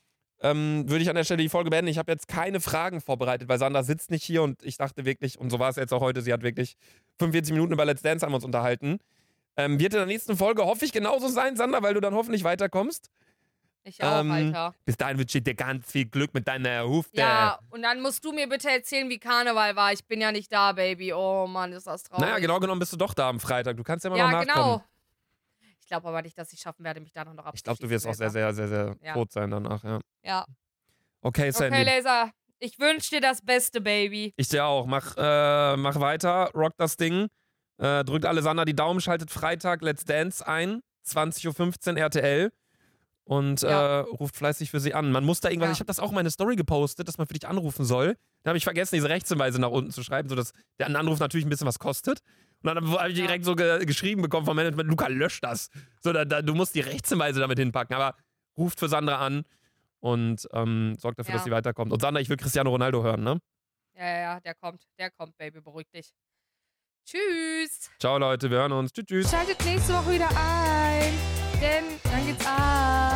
ähm, würde ich an der Stelle die Folge beenden. Ich habe jetzt keine Fragen vorbereitet, weil Sandra sitzt nicht hier und ich dachte wirklich, und so war es jetzt auch heute, sie hat wirklich fünfundvierzig Minuten über Let's Dance haben wir uns unterhalten. Ähm, wird in der nächsten Folge, hoffe ich, genauso sein, Sandra, weil du dann hoffentlich weiterkommst. Ich auch, Ähm, Alter. Bis dahin wünsche ich dir ganz viel Glück mit deiner Hufte. Ja, und dann musst du mir bitte erzählen, wie Karneval war. Ich bin ja nicht da, Baby. Oh Mann, ist das traurig. Naja, genau genommen bist du doch da am Freitag. Du kannst ja immer Ja, noch nachkommen. genau. Ich glaube aber nicht, dass ich schaffen werde, mich da noch abzuschießen. Ich glaube, du wirst auch sehr, sehr, sehr, sehr Ja. tot sein danach, ja. Ja. Okay, Sandy. Okay, Laser. Ich wünsche dir das Beste, Baby. Ich dir auch. Mach, äh, mach weiter, rock das Ding. Äh, drückt alle Sandra die Daumen, schaltet Freitag Let's Dance ein. zwanzig Uhr fünfzehn R T L. Und Ja. äh, ruft fleißig für sie an. Man muss da irgendwas, Ja. ich habe das auch in meine Story gepostet, dass man für dich anrufen soll. Da habe ich vergessen, diese Rechtshinweise nach unten zu schreiben, sodass der Anruf natürlich ein bisschen was kostet. Und dann habe ich Ja. direkt so ge geschrieben bekommen vom Management, Luca, lösch das. So, da, da, du musst die Rechtshinweise damit hinpacken. Aber ruft für Sandra an und ähm, sorgt dafür, Ja. dass sie weiterkommt. Und Sandra, ich will Cristiano Ronaldo hören, ne? Ja, ja, ja, der kommt. Der kommt, Baby. Beruhig dich. Tschüss. Ciao, Leute, wir hören uns. Tschüss, tschüss. Schaltet nächste Woche wieder ein, denn dann geht's ab.